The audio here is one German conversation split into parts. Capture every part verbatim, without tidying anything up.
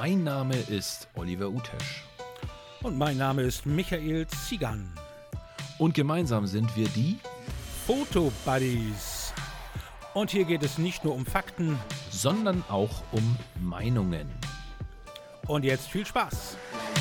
Mein Name ist Oliver Utesch. Und mein Name ist Michael Ziegan. Und gemeinsam sind wir die Foto-Buddies. Und hier geht es nicht nur um Fakten, sondern auch um Meinungen. Und jetzt viel Spaß.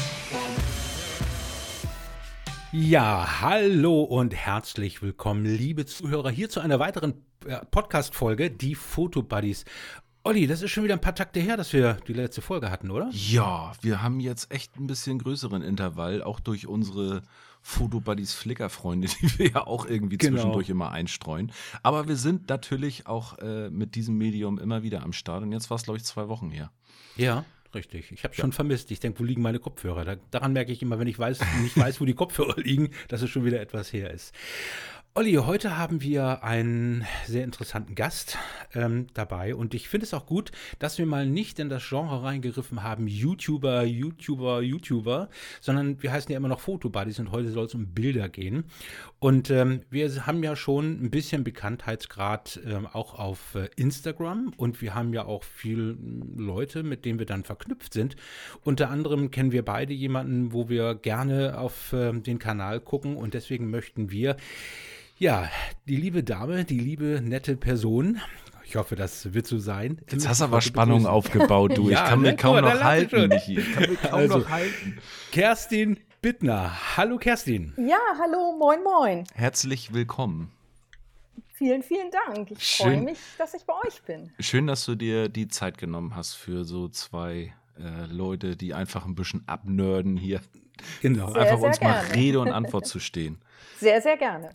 Ja, hallo und herzlich willkommen, liebe Zuhörer, hier zu einer weiteren äh, Podcast-Folge, die Foto-Buddies. Olli, das ist schon wieder ein paar Takte her, dass wir die letzte Folge hatten, oder? Ja, wir haben jetzt echt ein bisschen größeren Intervall, auch durch unsere Foto-Buddies Flickr-Freunde, die wir ja auch irgendwie Genau. zwischendurch immer einstreuen. Aber wir sind natürlich auch äh, mit diesem Medium immer wieder am Start. Und jetzt war es, glaube ich, zwei Wochen her. Ja, richtig. Ich habe schon vermisst. Ich denke, wo liegen meine Kopfhörer? Da, daran merke ich immer, wenn ich weiß, nicht weiß, wo die Kopfhörer liegen, dass es schon wieder etwas her ist. Olli, heute haben wir einen sehr interessanten Gast ähm, dabei und ich finde es auch gut, dass wir mal nicht in das Genre reingegriffen haben, YouTuber, YouTuber, YouTuber, sondern wir heißen ja immer noch Foto-Buddies und heute soll es um Bilder gehen. Und ähm, wir haben ja schon ein bisschen Bekanntheitsgrad ähm, auch auf äh, Instagram und wir haben ja auch viele Leute, mit denen wir dann verknüpft sind. Unter anderem kennen wir beide jemanden, wo wir gerne auf äh, den Kanal gucken und deswegen möchten wir Ja, die liebe Dame, die liebe nette Person, ich hoffe, das wird so sein. Jetzt hast du aber Spannung aufgebaut, du. Ja, ich kann ne? mich kaum Guck mal, da noch lacht sie halten, schon. Michi. Ich kann mich kaum Also, noch halten. Kerstin Bittner. Hallo Kerstin. Ja, hallo, moin, moin. Herzlich willkommen. Vielen, vielen Dank. Ich Schön. freue mich, dass ich bei euch bin. Schön, dass du dir die Zeit genommen hast für so zwei äh, Leute, die einfach ein bisschen abnörden hier. Genau. Sehr, einfach sehr uns mal gerne. Rede und Antwort zu stehen. Sehr, sehr gerne.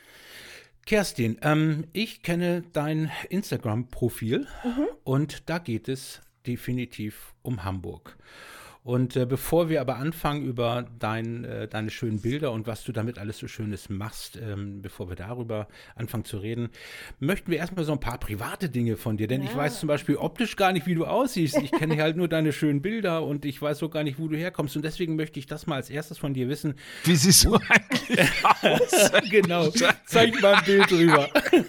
Kerstin, ähm, ich kenne dein Instagram-Profil und da geht es definitiv um Hamburg. Und äh, bevor wir aber anfangen über dein, äh, deine schönen Bilder und was du damit alles so Schönes machst, ähm, bevor wir darüber anfangen zu reden, möchten wir erstmal so ein paar private Dinge von dir. Denn ich Ja. weiß zum Beispiel optisch gar nicht, wie du aussiehst. Ich kenne halt nur deine schönen Bilder und ich weiß so gar nicht, wo du herkommst. Und deswegen möchte ich das mal als erstes von dir wissen. Wie siehst du eigentlich aus? Genau, zeig mal ein Bild drüber.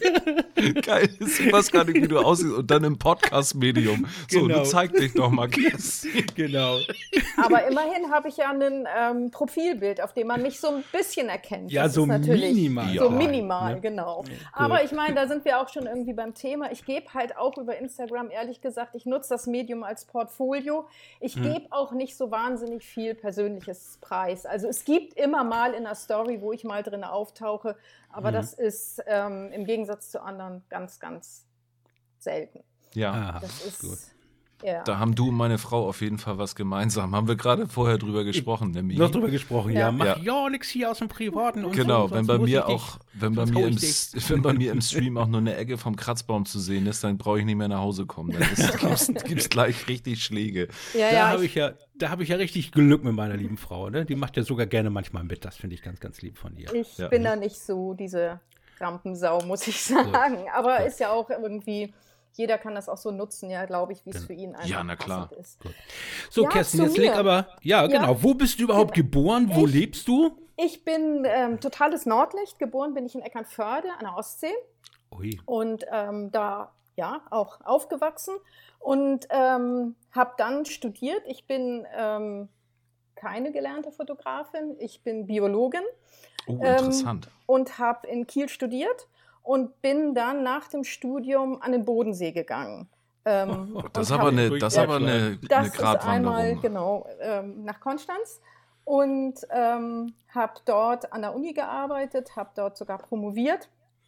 Geil, du weißt gar nicht, wie du aussiehst. Und dann im Podcast-Medium. So, Genau. du zeig dich doch mal, Kerstin. Genau. Aber immerhin habe ich ja ein ähm, Profilbild, auf dem man mich so ein bisschen erkennt. Ja, Das so ist natürlich minimal. So Ja. minimal, Ne? genau. Aber ich meine, da sind wir auch schon irgendwie beim Thema. Ich gebe halt auch über Instagram, ehrlich gesagt, ich nutze das Medium als Portfolio. Ich Hm. gebe auch nicht so wahnsinnig viel Persönliches preis. Also es gibt immer mal in einer Story, wo ich mal drin auftauche, aber Hm. das ist ähm, im Gegensatz zu anderen ganz, ganz selten. Ja. Aha, Das ist, gut. ja. Da haben du und meine Frau auf jeden Fall was gemeinsam. Haben wir gerade vorher drüber gesprochen, nämlich. Noch drüber gesprochen, ja. Ja. Mach Ja. ja nichts hier aus dem Privaten und Genau, so. wenn sonst bei muss mir ich dich- auch, wenn bei sonst mir hau im, ich dich. S- wenn bei mir im Stream auch nur eine Ecke vom Kratzbaum zu sehen ist, dann brauche ich nicht mehr nach Hause kommen. Dann ist- gibt's, gibt's gleich richtig Schläge. Ja, Da ja, habe ich, ich ja, da habe ich ja richtig Glück mit meiner lieben Frau, ne? Die macht ja sogar gerne manchmal mit. Das finde ich ganz, ganz lieb von ihr. ich Ja. bin da nicht so diese Rampensau, muss ich sagen. Aber Gut. ist ja auch irgendwie, jeder kann das auch so nutzen, ja, glaube ich, wie es Genau. für ihn einfach Ja, na klar. passend ist. So, Ja, Kerstin, zu jetzt leg mir. aber, ja, genau. Ja. Wo bist du überhaupt geboren? Wo Ich- lebst du? Ich bin ähm, totales Nordlicht. Geboren bin ich in Eckernförde an der Ostsee Ui. und ähm, da ja auch aufgewachsen und ähm, habe dann studiert. Ich bin ähm, keine gelernte Fotografin, ich bin Biologin. Oh, Ähm, interessant. und habe in Kiel studiert und bin dann nach dem Studium an den Bodensee gegangen. Ähm, Oh, Das ist und aber hab- eine, das ist Ja, aber klar. eine, das eine ist einmal Gratwanderung. genau ähm, nach Konstanz und ähm, habe dort an der Uni gearbeitet, habe dort sogar promoviert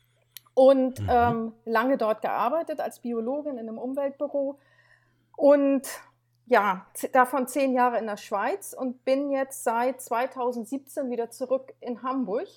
und Mhm. ähm, lange dort gearbeitet als Biologin in einem Umweltbüro und ja, z- davon zehn Jahre in der Schweiz und bin jetzt seit zweitausendsiebzehn wieder zurück in Hamburg.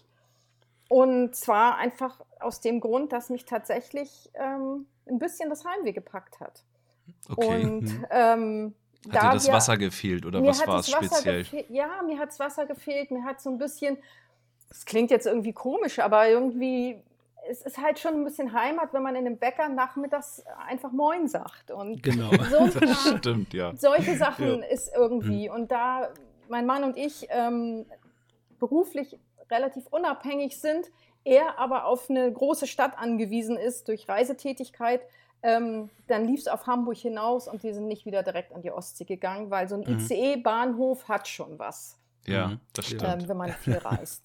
Und zwar einfach aus dem Grund, dass mich tatsächlich ähm, ein bisschen das Heimweh gepackt hat. Okay. Und Mhm. ähm, Hat da dir das wir- Wasser gefehlt oder mir was hat war das es Wasser speziell? gefehlt. Ja, mir hat das Wasser gefehlt. Mir hat so ein bisschen, das klingt jetzt irgendwie komisch, aber irgendwie, es ist halt schon ein bisschen Heimat, wenn man in einem Bäcker nachmittags einfach Moin sagt. Und Genau. so ein Das paar, stimmt, ja. solche Sachen Ja. ist irgendwie. Und da mein Mann und ich ähm, beruflich relativ unabhängig sind, er aber auf eine große Stadt angewiesen ist durch Reisetätigkeit, Ähm, dann lief es auf Hamburg hinaus und die sind nicht wieder direkt an die Ostsee gegangen, weil so ein I C E-Bahnhof hat schon was, Ja, Mhm. das stimmt. ähm, wenn man viel reist.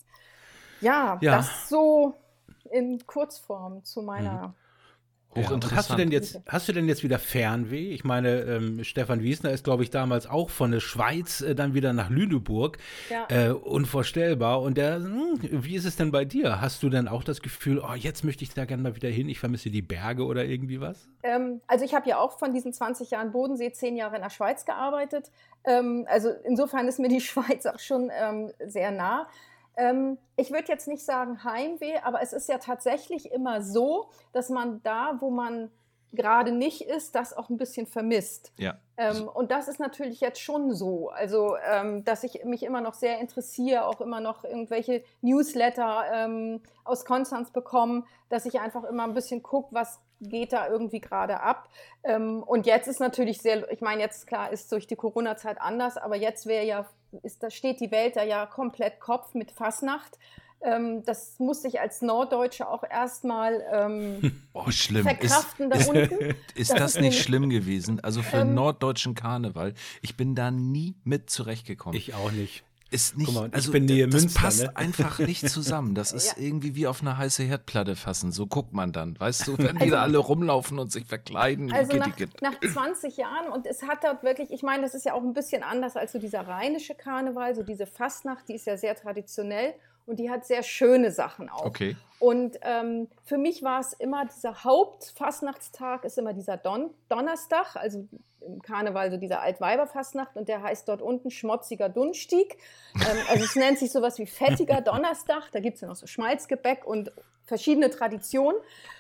Ja, Ja. das so in Kurzform zu meiner. Ja, und hast du denn jetzt, hast du denn jetzt wieder Fernweh? Ich meine, ähm, Stefan Wiesner ist, glaube ich, damals auch von der Schweiz äh, dann wieder nach Lüneburg. Ja. Äh, unvorstellbar. Und der, hm, wie ist es denn bei dir? Hast du denn auch das Gefühl, oh, jetzt möchte ich da gerne mal wieder hin, ich vermisse die Berge oder irgendwie was? Ähm, also ich habe ja auch von diesen zwanzig Jahren Bodensee zehn Jahre in der Schweiz gearbeitet. Ähm, also insofern ist mir die Schweiz auch schon ähm, sehr nah. Ähm, ich würde jetzt nicht sagen Heimweh, aber es ist ja tatsächlich immer so, dass man da, wo man gerade nicht ist, das auch ein bisschen vermisst. Ja. Ähm, und das ist natürlich jetzt schon so. Also, ähm, dass ich mich immer noch sehr interessiere, auch immer noch irgendwelche Newsletter ähm, aus Konstanz bekomme, dass ich einfach immer ein bisschen gucke, was geht da irgendwie gerade ab. Ähm, und jetzt ist natürlich sehr, ich meine, jetzt klar ist durch die Corona-Zeit anders, aber jetzt wäre ja, ist, da steht die Welt da ja komplett Kopf mit Fasnacht. Ähm, das musste ich als Norddeutsche auch erstmal ähm, Oh, schlimm. verkraften ist, da unten. Ist Das das ist nicht nämlich- schlimm gewesen? Also für Ähm, den norddeutschen Karneval, ich bin da nie mit zurechtgekommen. Ich auch nicht. Ist nicht, Guck mal, und ich also bin Nähe das Münster, passt ne? einfach nicht zusammen. Das ist Ja. irgendwie wie auf eine heiße Herdplatte fassen. So guckt man dann, weißt du, wenn die da alle rumlaufen und sich verkleiden. Also Gitti, nach, gitti. nach zwanzig Jahren, und es hat dort wirklich, ich meine, das ist ja auch ein bisschen anders als so dieser rheinische Karneval, so diese Fastnacht, die ist ja sehr traditionell und die hat sehr schöne Sachen auch. Okay. Und ähm, für mich war es immer, dieser Hauptfastnachtstag ist immer dieser Don Donnerstag, also im Karneval so dieser Altweiberfastnacht, und der heißt dort unten Schmotziger Dunnstieg. Ähm, also es nennt sich sowas wie fettiger Donnerstag, da gibt es ja noch so Schmalzgebäck und verschiedene Traditionen.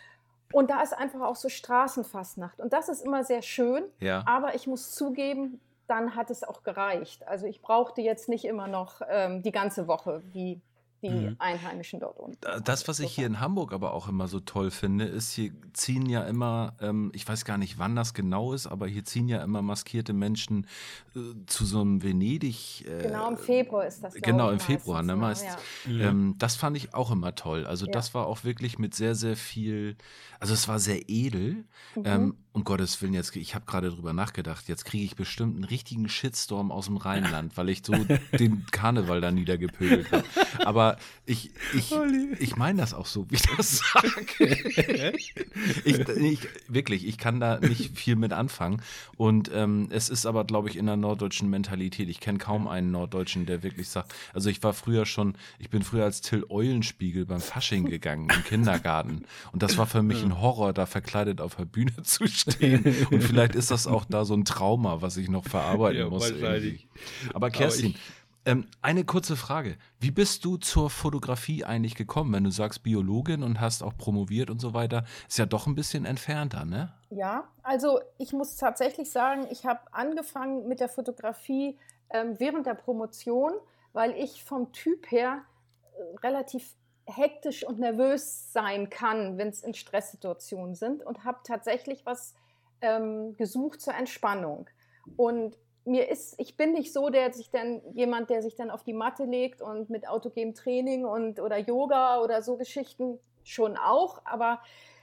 Und da ist einfach auch so Straßenfastnacht. Und das ist immer sehr schön, Ja. aber ich muss zugeben, dann hat es auch gereicht. Also ich brauchte jetzt nicht immer noch ähm, die ganze Woche wie die Mhm. Einheimischen dort unten. Das, was ich hier in Hamburg aber auch immer so toll finde, ist, hier ziehen ja immer, ähm, ich weiß gar nicht, wann das genau ist, aber hier ziehen ja immer maskierte Menschen äh, zu so einem Venedig. Äh, Genau, im Februar ist das, glaube Genau, im ich, Februar, ne, meistens, meist. ja. Ja. Ähm, das fand ich auch immer toll. Also Ja. das war auch wirklich mit sehr, sehr viel, also es war sehr edel. Mhm. Ähm, um Gottes Willen, jetzt, ich habe gerade drüber nachgedacht, jetzt kriege ich bestimmt einen richtigen Shitstorm aus dem Rheinland, weil ich so den Karneval da niedergepöbelt habe. Aber ich, ich, ich meine das auch so, wie ich das sage. ich, ich, wirklich, ich kann da nicht viel mit anfangen. Und ähm, es ist aber, glaube ich, in der norddeutschen Mentalität. Ich kenne kaum einen Norddeutschen, der wirklich sagt, also ich war früher schon, ich bin früher als Till Eulenspiegel beim Fasching gegangen im Kindergarten. Und das war für mich ein Horror, da verkleidet auf der Bühne zu stehen. Und vielleicht ist das auch da so ein Trauma, was ich noch verarbeiten Ja, muss. wahrscheinlich. Irgendwie. Aber Kerstin, ich- ähm, eine kurze Frage. Wie bist du zur Fotografie eigentlich gekommen? Wenn du sagst Biologin und hast auch promoviert und so weiter, ist ja doch ein bisschen entfernter, ne? Ja, also ich muss tatsächlich sagen, ich habe angefangen mit der Fotografie ähm, während der Promotion, weil ich vom Typ her äh, relativ hektisch und nervös sein kann, wenn es in Stresssituationen sind, und habe tatsächlich was ähm, gesucht zur Entspannung. Und mir ist, ich bin nicht so, der sich dann jemand, der sich dann auf die Matte legt und mit autogenem Training und oder Yoga oder so Geschichten schon auch, aber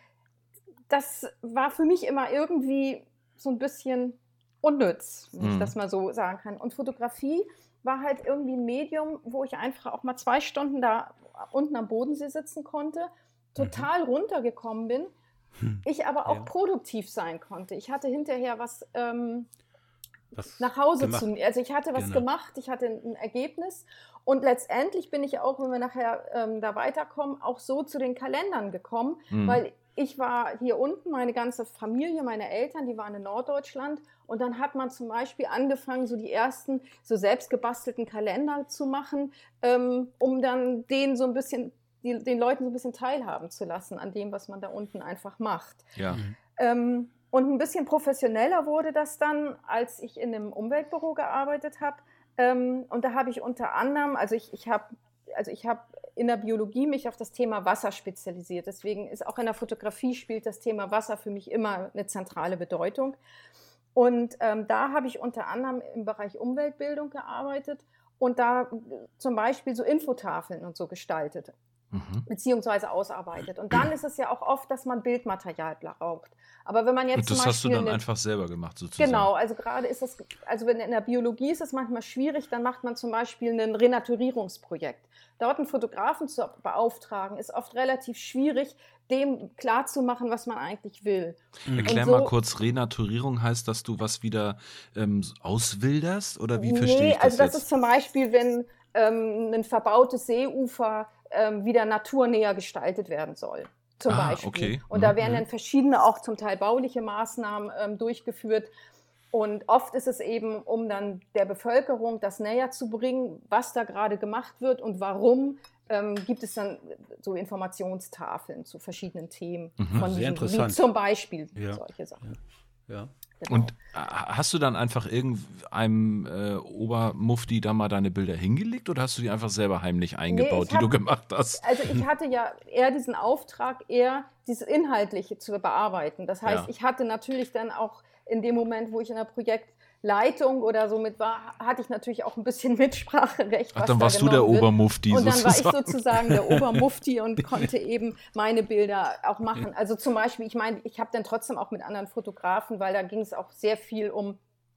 das war für mich immer irgendwie so ein bisschen unnütz, wenn ich Mhm. das mal so sagen kann. Und Fotografie war halt irgendwie ein Medium, wo ich einfach auch mal zwei Stunden da unten am Bodensee sitzen konnte, total runtergekommen bin, Hm. ich aber auch Ja. produktiv sein konnte. Ich hatte hinterher was ähm, Was nach Hause gemacht. zu mir. Also ich hatte was Genau. gemacht, ich hatte ein Ergebnis, und letztendlich bin ich auch, wenn wir nachher ähm, da weiterkommen, auch so zu den Kalendern gekommen, Mhm. weil ich war hier unten, meine ganze Familie, meine Eltern, die waren in Norddeutschland, und dann hat man zum Beispiel angefangen, so die ersten so selbst gebastelten Kalender zu machen, ähm, um dann denen so ein bisschen, die, den Leuten so ein bisschen teilhaben zu lassen an dem, was man da unten einfach macht. Ja. Mhm. Ähm, und ein bisschen professioneller wurde das dann, als ich in einem Umweltbüro gearbeitet habe. Ähm, und da habe ich unter anderem, also ich, ich habe also ich habe in der Biologie mich auf das Thema Wasser spezialisiert. Deswegen ist auch in der Fotografie spielt das Thema Wasser für mich immer eine zentrale Bedeutung. Und ähm, da habe ich unter anderem im Bereich Umweltbildung gearbeitet und da äh, zum Beispiel so Infotafeln und so gestaltet. Mhm. beziehungsweise ausarbeitet. Und dann ist es ja auch oft, dass man Bildmaterial braucht. Aber wenn man jetzt Und das zum hast du Beispiel dann eine, einfach selber gemacht, sozusagen. genau, also gerade ist es, also wenn in der Biologie ist es manchmal schwierig, dann macht man zum Beispiel ein Renaturierungsprojekt. Dort einen Fotografen zu beauftragen, ist oft relativ schwierig, dem klarzumachen, was man eigentlich will. Erklär Und mal so- kurz, Renaturierung heißt, dass du was wieder ähm, auswilderst? Oder wie Nee, verstehe ich das also das jetzt? ist zum Beispiel, wenn ähm, ein verbautes Seeufer ähm, wieder naturnäher gestaltet werden soll. Zum Ah, Beispiel. okay. Und Mhm, da werden mhm. dann verschiedene, auch zum Teil bauliche Maßnahmen ähm, durchgeführt. Und oft ist es eben, um dann der Bevölkerung das näher zu bringen, was da gerade gemacht wird und warum, ähm, gibt es dann so Informationstafeln zu verschiedenen Themen. Mhm. Von Sehr diesen, interessant. Wie zum Beispiel Ja. solche Sachen. Ja. Genau. Und äh, hast du dann einfach irgendeinem äh, Obermufti da mal deine Bilder hingelegt oder hast du die einfach selber heimlich eingebaut, ich die du hab- gemacht hast? Also ich hatte ja eher diesen Auftrag, eher dieses Inhaltliche zu bearbeiten. Das heißt, Ja. ich hatte natürlich dann auch in dem Moment, wo ich in der Projektleitung oder so mit war, hatte ich natürlich auch ein bisschen Mitspracherecht. Ach, was dann da warst du der genommen wird. Obermufti Und dann war ich sozusagen. sozusagen der Obermufti und konnte eben meine Bilder auch machen. Also zum Beispiel, ich meine, ich habe dann trotzdem auch mit anderen Fotografen, weil da ging es auch sehr viel um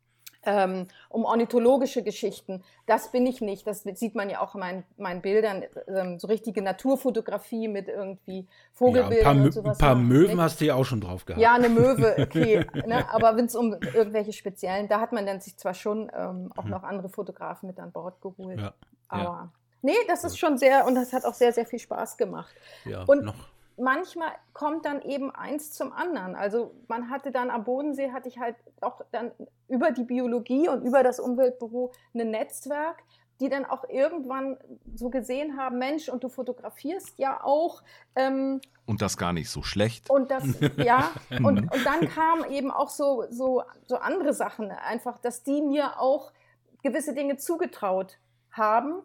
Ähm, um ornithologische Geschichten. Das bin ich nicht. Das sieht man ja auch in meinen, meinen Bildern. Ähm, so richtige Naturfotografie mit irgendwie Ja, ein Vogelbildern paar, Mö und sowas. ein paar mache ich Möwen nicht. hast du ja auch schon drauf gehabt. Ja, eine Möwe, okay. Ne? Aber wenn es um irgendwelche speziellen, da hat man dann sich zwar schon ähm, auch noch andere Fotografen mit an Bord geholt. Ja, Aber nee, das ist schon sehr, und das hat auch sehr, sehr viel Spaß gemacht. ja, Und noch. manchmal kommt dann eben eins zum anderen. Also man hatte dann am Bodensee, hatte ich halt auch dann über die Biologie und über das Umweltbüro ein Netzwerk, die dann auch irgendwann so gesehen haben, Mensch, und du fotografierst ja auch. Ähm, Und das gar nicht so schlecht. und das, ja, und, und dann kamen eben auch so, so, so andere Sachen einfach, dass die mir auch gewisse Dinge zugetraut haben.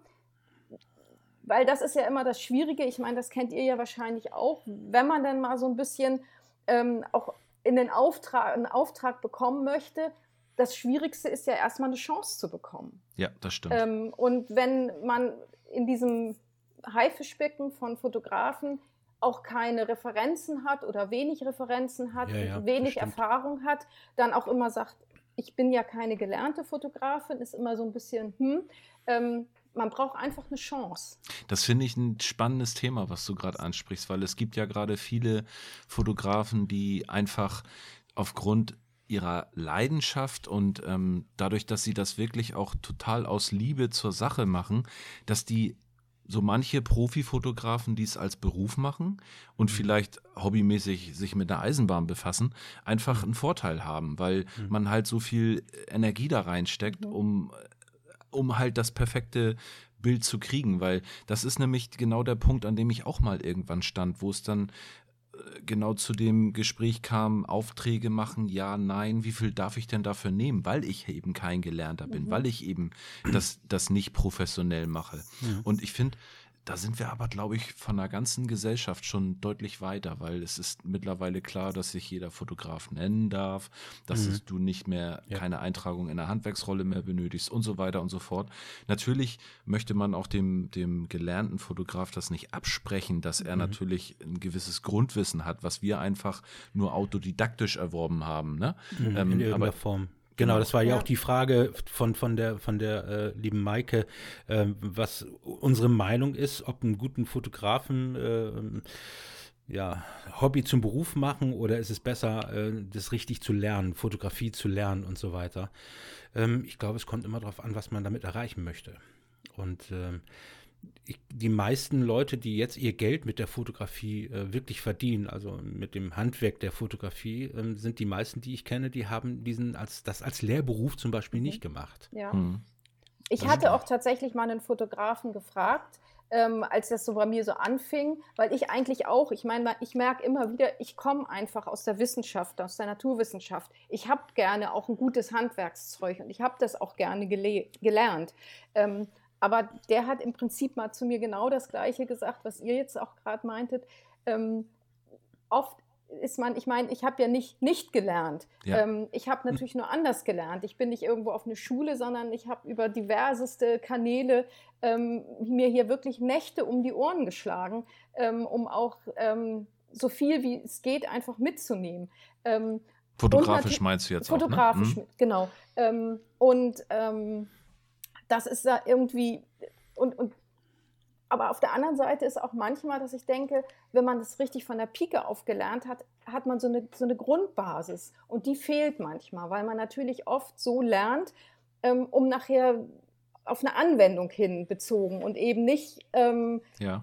Weil das ist ja immer das Schwierige, ich meine, das kennt ihr ja wahrscheinlich auch, wenn man dann mal so ein bisschen ähm, auch in den Auftrag, einen Auftrag bekommen möchte, das Schwierigste ist ja erstmal eine Chance zu bekommen. Ja, das stimmt. Ähm, und wenn man in diesem Haifischbecken von Fotografen auch keine Referenzen hat oder wenig Referenzen hat, Ja, ja, das wenig stimmt. Erfahrung hat, dann auch immer sagt, ich bin ja keine gelernte Fotografin, ist immer so ein bisschen, hm, ähm, man braucht einfach eine Chance. Das finde ich ein spannendes Thema, was du gerade ansprichst, weil es gibt ja gerade viele Fotografen, die einfach aufgrund ihrer Leidenschaft und ähm, dadurch, dass sie das wirklich auch total aus Liebe zur Sache machen, dass die so manche Profifotografen, die es als Beruf machen und vielleicht hobbymäßig sich mit der Eisenbahn befassen, einfach einen Vorteil haben, weil man halt so viel Energie da reinsteckt, um um halt das perfekte Bild zu kriegen, weil das ist nämlich genau der Punkt, an dem ich auch mal irgendwann stand, wo es dann äh, genau zu dem Gespräch kam, Aufträge machen, ja, nein, wie viel darf ich denn dafür nehmen, weil ich eben kein Gelernter bin, Mhm. weil ich eben das, das nicht professionell mache. Und ich finde, da sind wir aber, glaube ich, von der ganzen Gesellschaft schon deutlich weiter, weil es ist mittlerweile klar, dass sich jeder Fotograf nennen darf, dass Mhm. es, du nicht mehr Ja. keine Eintragung in der Handwerksrolle mehr benötigst und so weiter und so fort. Natürlich möchte man auch dem, dem gelernten Fotograf das nicht absprechen, dass er Mhm. natürlich ein gewisses Grundwissen hat, was wir einfach nur autodidaktisch erworben haben. Ne? Mhm, Ähm, in irgendeiner aber Form. Genau, Genau. das war ja, Ja. auch die Frage von, von der, von der äh, lieben Maike, ähm, was unsere Meinung ist, ob einen guten Fotografen ähm, ja, Hobby zum Beruf machen oder ist es besser, äh, das richtig zu lernen, Fotografie zu lernen und so weiter. Ähm, ich glaube, es kommt immer darauf an, was man damit erreichen möchte. Und ähm, ich, die meisten Leute, die jetzt ihr Geld mit der Fotografie äh, wirklich verdienen, also mit dem Handwerk der Fotografie, ähm, sind die meisten, die ich kenne, die haben diesen als das als Lehrberuf zum Beispiel nicht gemacht. Ja. hm, Ich Das hatte stimmt. auch tatsächlich mal einen Fotografen gefragt, ähm, als das so bei mir so anfing, weil ich eigentlich auch, ich meine, ich merke immer wieder, ich komme einfach aus der Wissenschaft, aus der Naturwissenschaft. Ich habe gerne auch ein gutes Handwerkszeug und ich habe das auch gerne gele gelernt. Ähm, aber der hat im Prinzip mal zu mir genau das Gleiche gesagt, was ihr jetzt auch gerade meintet. Ähm, oft ist man, ich meine, ich habe ja nicht nicht gelernt. Ja. Ähm, ich habe natürlich nur anders gelernt. Ich bin nicht irgendwo auf eine Schule, sondern ich habe über diverseste Kanäle ähm, mir hier wirklich Nächte um die Ohren geschlagen, ähm, um auch ähm, so viel wie es geht einfach mitzunehmen. Ähm, Fotografisch meinst du jetzt fotografisch auch, ne? mit, genau. Ähm, und ähm, das ist da irgendwie, und, und aber auf der anderen Seite ist auch manchmal, dass ich denke, wenn man das richtig von der Pike auf gelernt hat, hat man so eine, so eine Grundbasis. Und die fehlt manchmal, weil man natürlich oft so lernt, ähm, um nachher auf eine Anwendung hin bezogen und eben nicht ähm, Ja.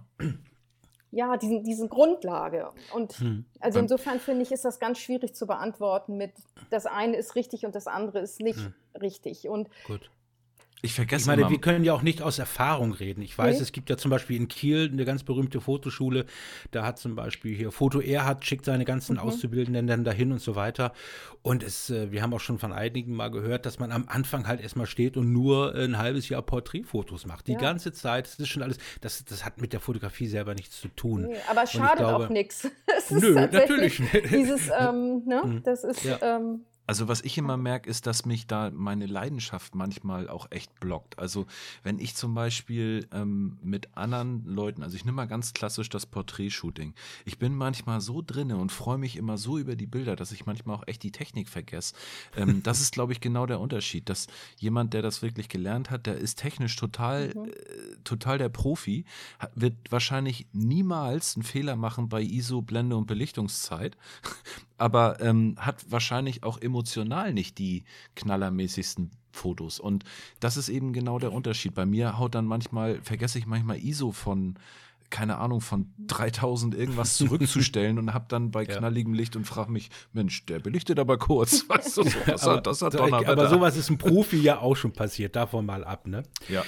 ja, diesen, diesen Grundlage. Und Hm. also Beim- insofern finde ich, ist das ganz schwierig zu beantworten mit, das eine ist richtig und das andere ist nicht Hm. richtig. Und Gut. Ich vergesse Ich meine, immer, wir können ja auch nicht aus Erfahrung reden. Ich weiß, Nee. es gibt ja zum Beispiel in Kiel eine ganz berühmte Fotoschule. Da hat zum Beispiel hier Foto Erhard, schickt seine ganzen Auszubildenden dann dahin und so weiter. Und es, äh, wir haben auch schon von einigen mal gehört, dass man am Anfang halt erstmal steht und nur ein halbes Jahr Porträtfotos macht. Die Ja. ganze Zeit, das ist schon alles, das, das hat mit der Fotografie selber nichts zu tun. nee, aber es Und ich schadet glaube- auch nichts. Nö, natürlich nicht. Dieses, ähm, ne, das ist, Ja. ähm, also was ich immer merke, ist, dass mich da meine Leidenschaft manchmal auch echt blockt. Also wenn ich zum Beispiel ähm, mit anderen Leuten, also ich nehme mal ganz klassisch das Porträtshooting. Ich bin manchmal so drinne und freue mich immer so über die Bilder, dass ich manchmal auch echt die Technik vergesse. Ähm, das ist, glaube ich, genau der Unterschied, dass jemand, der das wirklich gelernt hat, der ist technisch total, Mhm. äh, total der Profi, hat, wird wahrscheinlich niemals einen Fehler machen bei I S O, Blende und Belichtungszeit, aber ähm, hat wahrscheinlich auch emotional nicht die knallermäßigsten Fotos. Und das ist eben genau der Unterschied. Bei mir haut dann manchmal, vergesse ich manchmal I S O von, keine Ahnung, von dreitausend irgendwas zurückzustellen und habe dann bei Ja. knalligem Licht und frage mich, Mensch, der belichtet aber kurz. Weißt du, so, das, aber, hat, das hat aber Donnerwetter. sowas ist ein Profi ja auch schon passiert, davon mal ab, ne? Ja.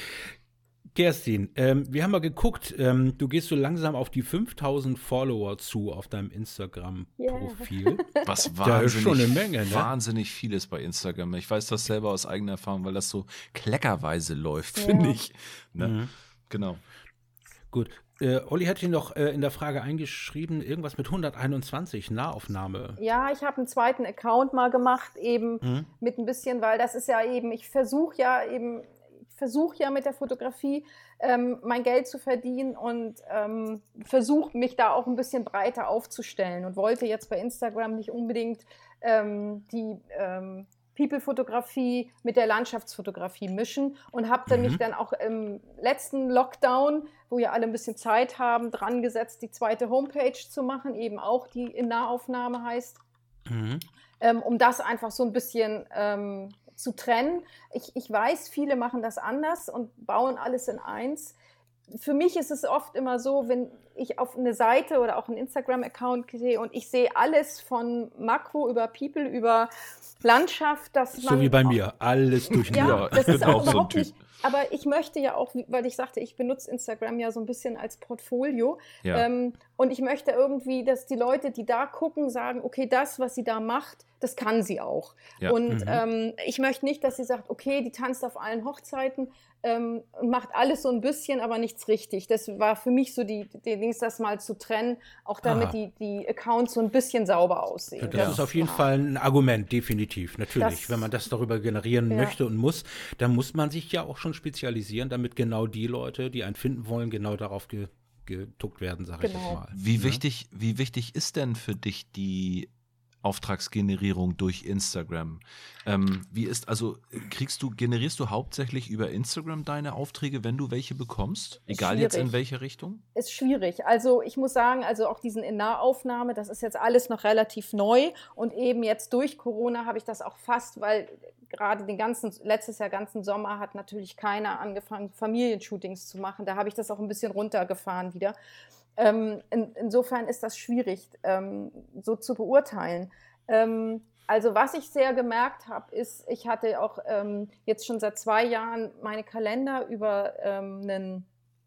Kerstin, ähm, wir haben mal geguckt, ähm, du gehst so langsam auf die fünftausend Follower zu auf deinem Instagram-Profil. Was Da ist wahnsinnig, schon eine Menge, ne? wahnsinnig vieles bei Instagram. Ich weiß das selber aus eigener Erfahrung, weil das so kleckerweise läuft, Ja. finde ich. Ne? Mhm. Genau. Gut. Äh, Olli hat hier noch äh, in der Frage eingeschrieben, irgendwas mit hunderteinundzwanzig Nahaufnahme. ja, ich habe einen zweiten Account mal gemacht, eben Mhm. mit ein bisschen, weil das ist ja eben, ich versuche ja eben, ich versuche ja mit der Fotografie ähm, mein Geld zu verdienen und ähm, versuche mich da auch ein bisschen breiter aufzustellen und wollte jetzt bei Instagram nicht unbedingt ähm, die ähm, People-Fotografie mit der Landschaftsfotografie mischen und habe dann Mhm. mich dann auch im letzten Lockdown, wo ja alle ein bisschen Zeit haben, dran gesetzt, die zweite Homepage zu machen, eben auch die in Nahaufnahme heißt, Mhm. ähm, um das einfach so ein bisschen ähm, zu trennen. Ich, ich weiß, viele machen das anders und bauen alles in eins. Für mich ist es oft immer so, wenn ich auf eine Seite oder auch einen Instagram-Account sehe und ich sehe alles von Makro über People, über Landschaft, dass man... So wie bei mir, alles durcheinander. Ja, Ja, das ich ist bin auch auch so ein überhaupt Typ. nicht. Aber ich möchte ja auch, weil ich sagte, ich benutze Instagram ja so ein bisschen als Portfolio. Ja. Ähm, und ich möchte irgendwie, dass die Leute, die da gucken, sagen, okay, das, was sie da macht, das kann sie auch. Ja. Und Mhm. ähm, ich möchte nicht, dass sie sagt, okay, die tanzt auf allen Hochzeiten ähm, und macht alles so ein bisschen, aber nichts richtig. Das war für mich so die, die Dings, das mal zu trennen, auch damit Aha. die, die Accounts so ein bisschen sauber aussehen. Das ist auf jeden ja. Fall ein Argument, definitiv. Natürlich, Das- wenn man das darüber generieren Ja. möchte und muss, dann muss man sich ja auch schon spezialisieren, damit genau die Leute, die einen finden wollen, genau darauf ge getuckt werden, sage ich Genau. jetzt mal. Wie Ne? wichtig, wie wichtig ist denn für dich die Auftragsgenerierung durch Instagram? Ähm, wie ist, also kriegst du, generierst du hauptsächlich über Instagram deine Aufträge, wenn du welche bekommst? Egal jetzt in Schwierig. welche Richtung? Ist schwierig. Also ich muss sagen, also auch diesen In-Nahaufnahme, das ist jetzt alles noch relativ neu und eben jetzt durch Corona habe ich das auch fast, weil gerade den ganzen, letztes Jahr ganzen Sommer hat natürlich keiner angefangen, Familienshootings zu machen. Da habe ich das auch ein bisschen runtergefahren wieder. Ähm, in, insofern ist das schwierig, ähm, so zu beurteilen. Ähm, also was ich sehr gemerkt habe, ist, ich hatte auch ähm, jetzt schon seit zwei Jahren meine Kalender über ähm, einen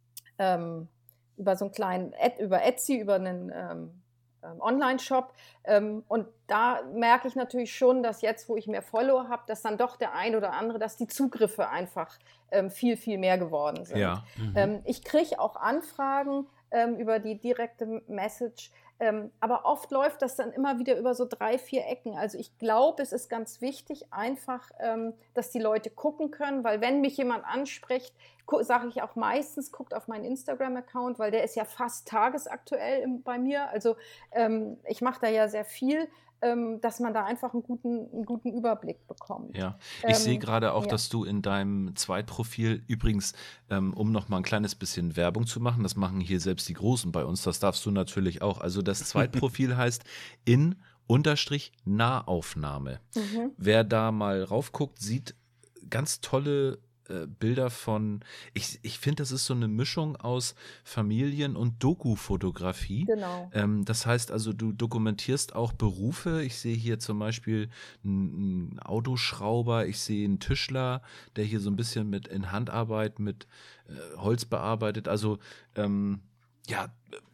ähm, über so einen kleinen, Ad, über Etsy, über einen ähm, ähm, Online-Shop. Ähm, und da merke ich natürlich schon, dass jetzt, wo ich mehr Follower habe, dass dann doch der ein oder andere, dass die Zugriffe einfach ähm, viel, viel mehr geworden sind. Ja. Mhm. Ähm, ich kriege auch Anfragen ähm, über die direkte Message, Ähm, aber oft läuft das dann immer wieder über so drei, vier Ecken. Also ich glaube, es ist ganz wichtig einfach, ähm, dass die Leute gucken können, weil wenn mich jemand anspricht, sage ich auch meistens, guckt auf meinen Instagram-Account, weil der ist ja fast tagesaktuell im, bei mir. Also ähm, ich mache da ja sehr viel, ähm, dass man da einfach einen guten, einen guten Überblick bekommt. Ja, ich Ähm, sehe gerade auch, ja. dass du in deinem Zweitprofil übrigens, ähm, um noch mal ein kleines bisschen Werbung zu machen, das machen hier selbst die Großen bei uns, das darfst du natürlich auch. Also das Zweitprofil heißt in Unterstrich Nahaufnahme. Mhm. Wer da mal raufguckt, sieht ganz tolle äh, Bilder von, ich, ich finde, das ist so eine Mischung aus Familien- und Doku-Fotografie. Genau. Ähm, das heißt also, du dokumentierst auch Berufe. Ich sehe hier zum Beispiel einen, einen Autoschrauber, ich sehe einen Tischler, der hier so ein bisschen mit in Handarbeit mit äh, Holz bearbeitet. Also ähm, ja,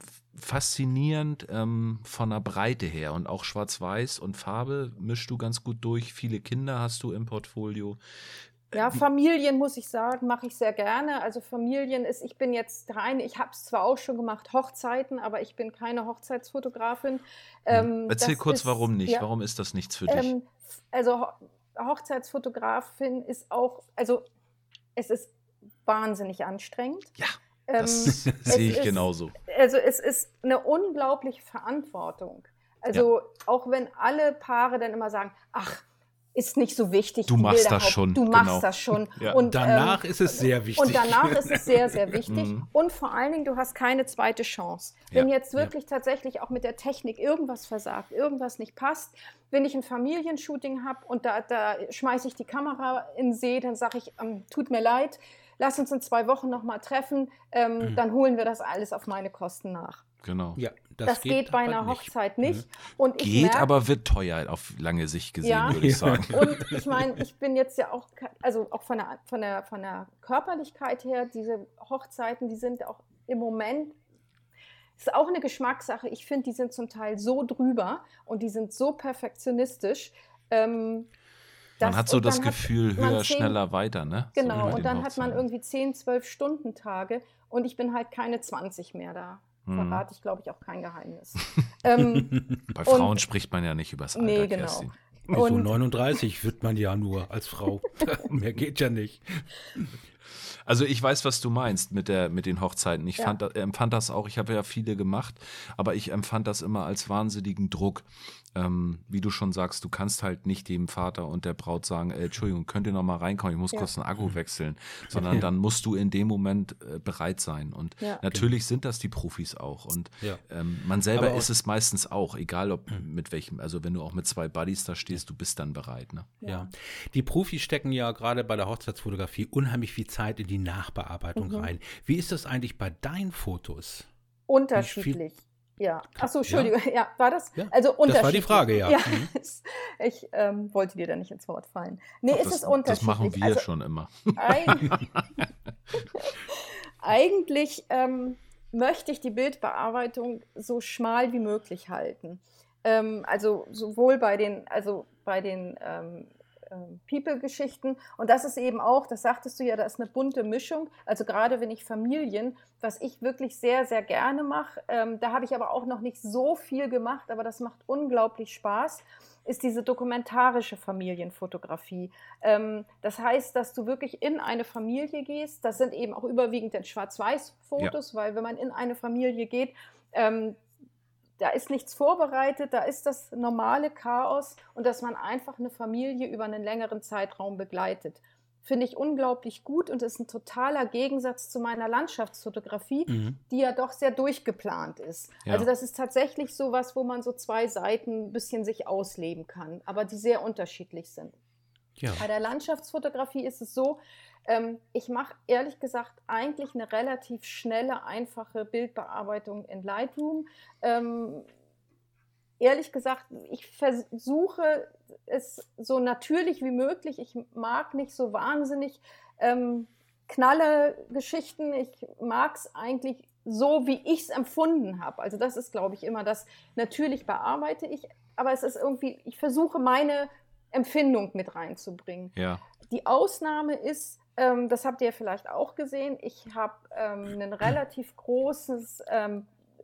faszinierend ähm, von der Breite her und auch Schwarz-Weiß und Farbe mischst du ganz gut durch. Viele Kinder hast du im Portfolio. Ja, Familien, muss ich sagen, mache ich sehr gerne. Also Familien ist, ich bin jetzt rein, ich habe es zwar auch schon gemacht, Hochzeiten, aber ich bin keine Hochzeitsfotografin. Ähm, Erzähl das kurz, ist, warum nicht? ja, Warum ist das nichts für dich? ähm, also Ho Hochzeitsfotografin ist auch, also es ist wahnsinnig anstrengend. Ja, Ähm, das sehe es ich ist, genauso. Also es ist eine unglaubliche Verantwortung. Also auch wenn alle Paare dann immer sagen, ach, ist nicht so wichtig. Du die machst Bilder das haupt- schon, Du machst genau. das schon. Ja. Und, Danach ähm, ist es sehr wichtig. Und danach ist es sehr, sehr wichtig. Mhm. Und vor allen Dingen, du hast keine zweite Chance. Wenn Ja. jetzt wirklich tatsächlich auch mit der Technik irgendwas versagt, irgendwas nicht passt, wenn ich ein Familienshooting habe und da, da schmeiße ich die Kamera in den See, dann sage ich, ähm, tut mir leid, lass uns in zwei Wochen nochmal treffen, ähm, Mhm. dann holen wir das alles auf meine Kosten nach. Genau. Ja, das, Das, geht, bei aber einer nicht. Hochzeit nicht. Mhm. Und ich Geht, merke, aber wird teuer auf lange Sicht gesehen, Ja. würde ich sagen. und ich meine, ich bin jetzt ja auch, ke- also auch von der, von, der, von der Körperlichkeit her, diese Hochzeiten, die sind auch im Moment, ist auch eine Geschmackssache. Ich finde, die sind zum Teil so drüber und die sind so perfektionistisch. Ähm, Man dass- hat so und das dann hat Gefühl, man höher, zehn- schneller, weiter, ne? So Genau, bei und den dann hat man Hochzeiten. irgendwie zehn, zwölf Stunden Tage und ich bin halt keine zwanzig mehr da. Mhm. Verrate ich, glaube ich, auch kein Geheimnis. ähm, Bei und- Frauen spricht man ja nicht übers Alter, nee, genau. Kerstin. Wieso Und- neununddreißig wird man ja nur als Frau. Mehr geht ja nicht. Also ich weiß, was du meinst mit der mit den Hochzeiten. Ich Ja. fand, empfand das auch, ich habe ja viele gemacht, aber ich empfand das immer als wahnsinnigen Druck. Ähm, wie du schon sagst, du kannst halt nicht dem Vater und der Braut sagen, äh, Entschuldigung, könnt ihr noch mal reinkommen, ich muss Ja. kurz den Akku wechseln, sondern Ja. dann musst du in dem Moment äh, bereit sein. Und Ja. natürlich sind das die Profis auch. Und Ja. ähm, man selber Aber auch- ist es meistens auch, egal ob mit welchem, also wenn du auch mit zwei Buddies da stehst, du bist dann bereit. Ne? Ja. Die Profis stecken ja gerade bei der Hochzeitsfotografie unheimlich viel Zeit in die Nachbearbeitung Mhm. rein. Wie ist das eigentlich bei deinen Fotos? Unterschiedlich. Ja. Achso, Entschuldigung. Ja, war das? Ja, Also das war die unterschiedlich. Frage, ja. ja Mhm. Ich ähm, wollte dir da nicht ins Wort fallen. Nee, Ach, es das, ist unterschiedlich. das machen wir also, schon immer. Eig Eigentlich ähm, möchte ich die Bildbearbeitung so schmal wie möglich halten. Ähm, also sowohl bei den, also bei den ähm, ähm, People-Geschichten, und das ist eben auch, das sagtest du ja, da ist eine bunte Mischung, also gerade wenn ich Familien, was ich wirklich sehr, sehr gerne mache, ähm, da habe ich aber auch noch nicht so viel gemacht, aber das macht unglaublich Spaß, ist diese dokumentarische Familienfotografie. Ähm, das heißt, dass du wirklich in eine Familie gehst, das sind eben auch überwiegend dann Schwarz-Weiß-Fotos, weil wenn man in eine Familie geht, ähm, da ist nichts vorbereitet, da ist das normale Chaos und dass man einfach eine Familie über einen längeren Zeitraum begleitet. Finde ich unglaublich gut und ist ein totaler Gegensatz zu meiner Landschaftsfotografie, Mhm. die ja doch sehr durchgeplant ist. Ja. Also das ist tatsächlich sowas, wo man so zwei Seiten ein bisschen sich ausleben kann, aber die sehr unterschiedlich sind. Ja. Bei der Landschaftsfotografie ist es so, ähm, ich mache ehrlich gesagt eigentlich eine relativ schnelle, einfache Bildbearbeitung in Lightroom. Ähm, ehrlich gesagt, ich versuche es so natürlich wie möglich. Ich mag nicht so wahnsinnig ähm, knalle Geschichten. Ich mag es eigentlich so, wie ich es empfunden habe. Also das ist, glaube ich, immer das. Natürlich bearbeite ich, aber es ist irgendwie, ich versuche meine Empfindung mit reinzubringen. Ja. Die Ausnahme ist, ähm, das habt ihr vielleicht auch gesehen, ich habe ähm, ein relativ großes ähm,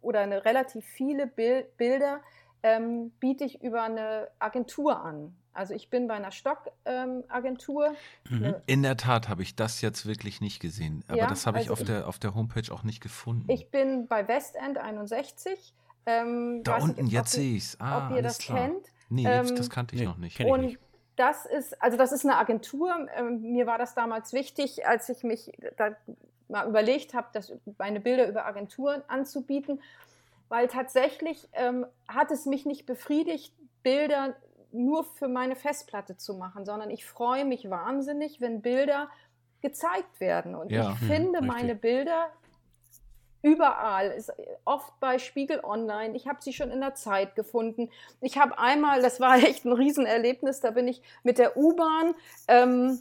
oder eine relativ viele Bil- Bilder ähm, biete ich über eine Agentur an. Also ich bin bei einer Stockagentur. Mhm. In der Tat habe ich das jetzt wirklich nicht gesehen. Aber Ja, das habe ich also auf ich- der, auf der Homepage auch nicht gefunden. Ich bin bei Westend einundsechzig. Ähm, da weiß unten, nicht, jetzt ob ihr- sehe ich es. Ah, ob ihr alles das klar. kennt. Nee, Ähm, das kannte ich nee, noch nicht. kenn ich Und nicht. das ist, also das ist eine Agentur. Ähm, mir war das damals wichtig, als ich mich da mal überlegt habe, das, meine Bilder über Agenturen anzubieten, weil tatsächlich ähm, hat es mich nicht befriedigt, Bilder nur für meine Festplatte zu machen, sondern ich freue mich wahnsinnig, wenn Bilder gezeigt werden. Und Ja, ich hm, finde richtig. meine Bilder überall, ist oft bei Spiegel Online. Ich habe sie schon in der Zeit gefunden. Ich habe einmal, das war echt ein Riesenerlebnis, da bin ich mit der U-Bahn ähm,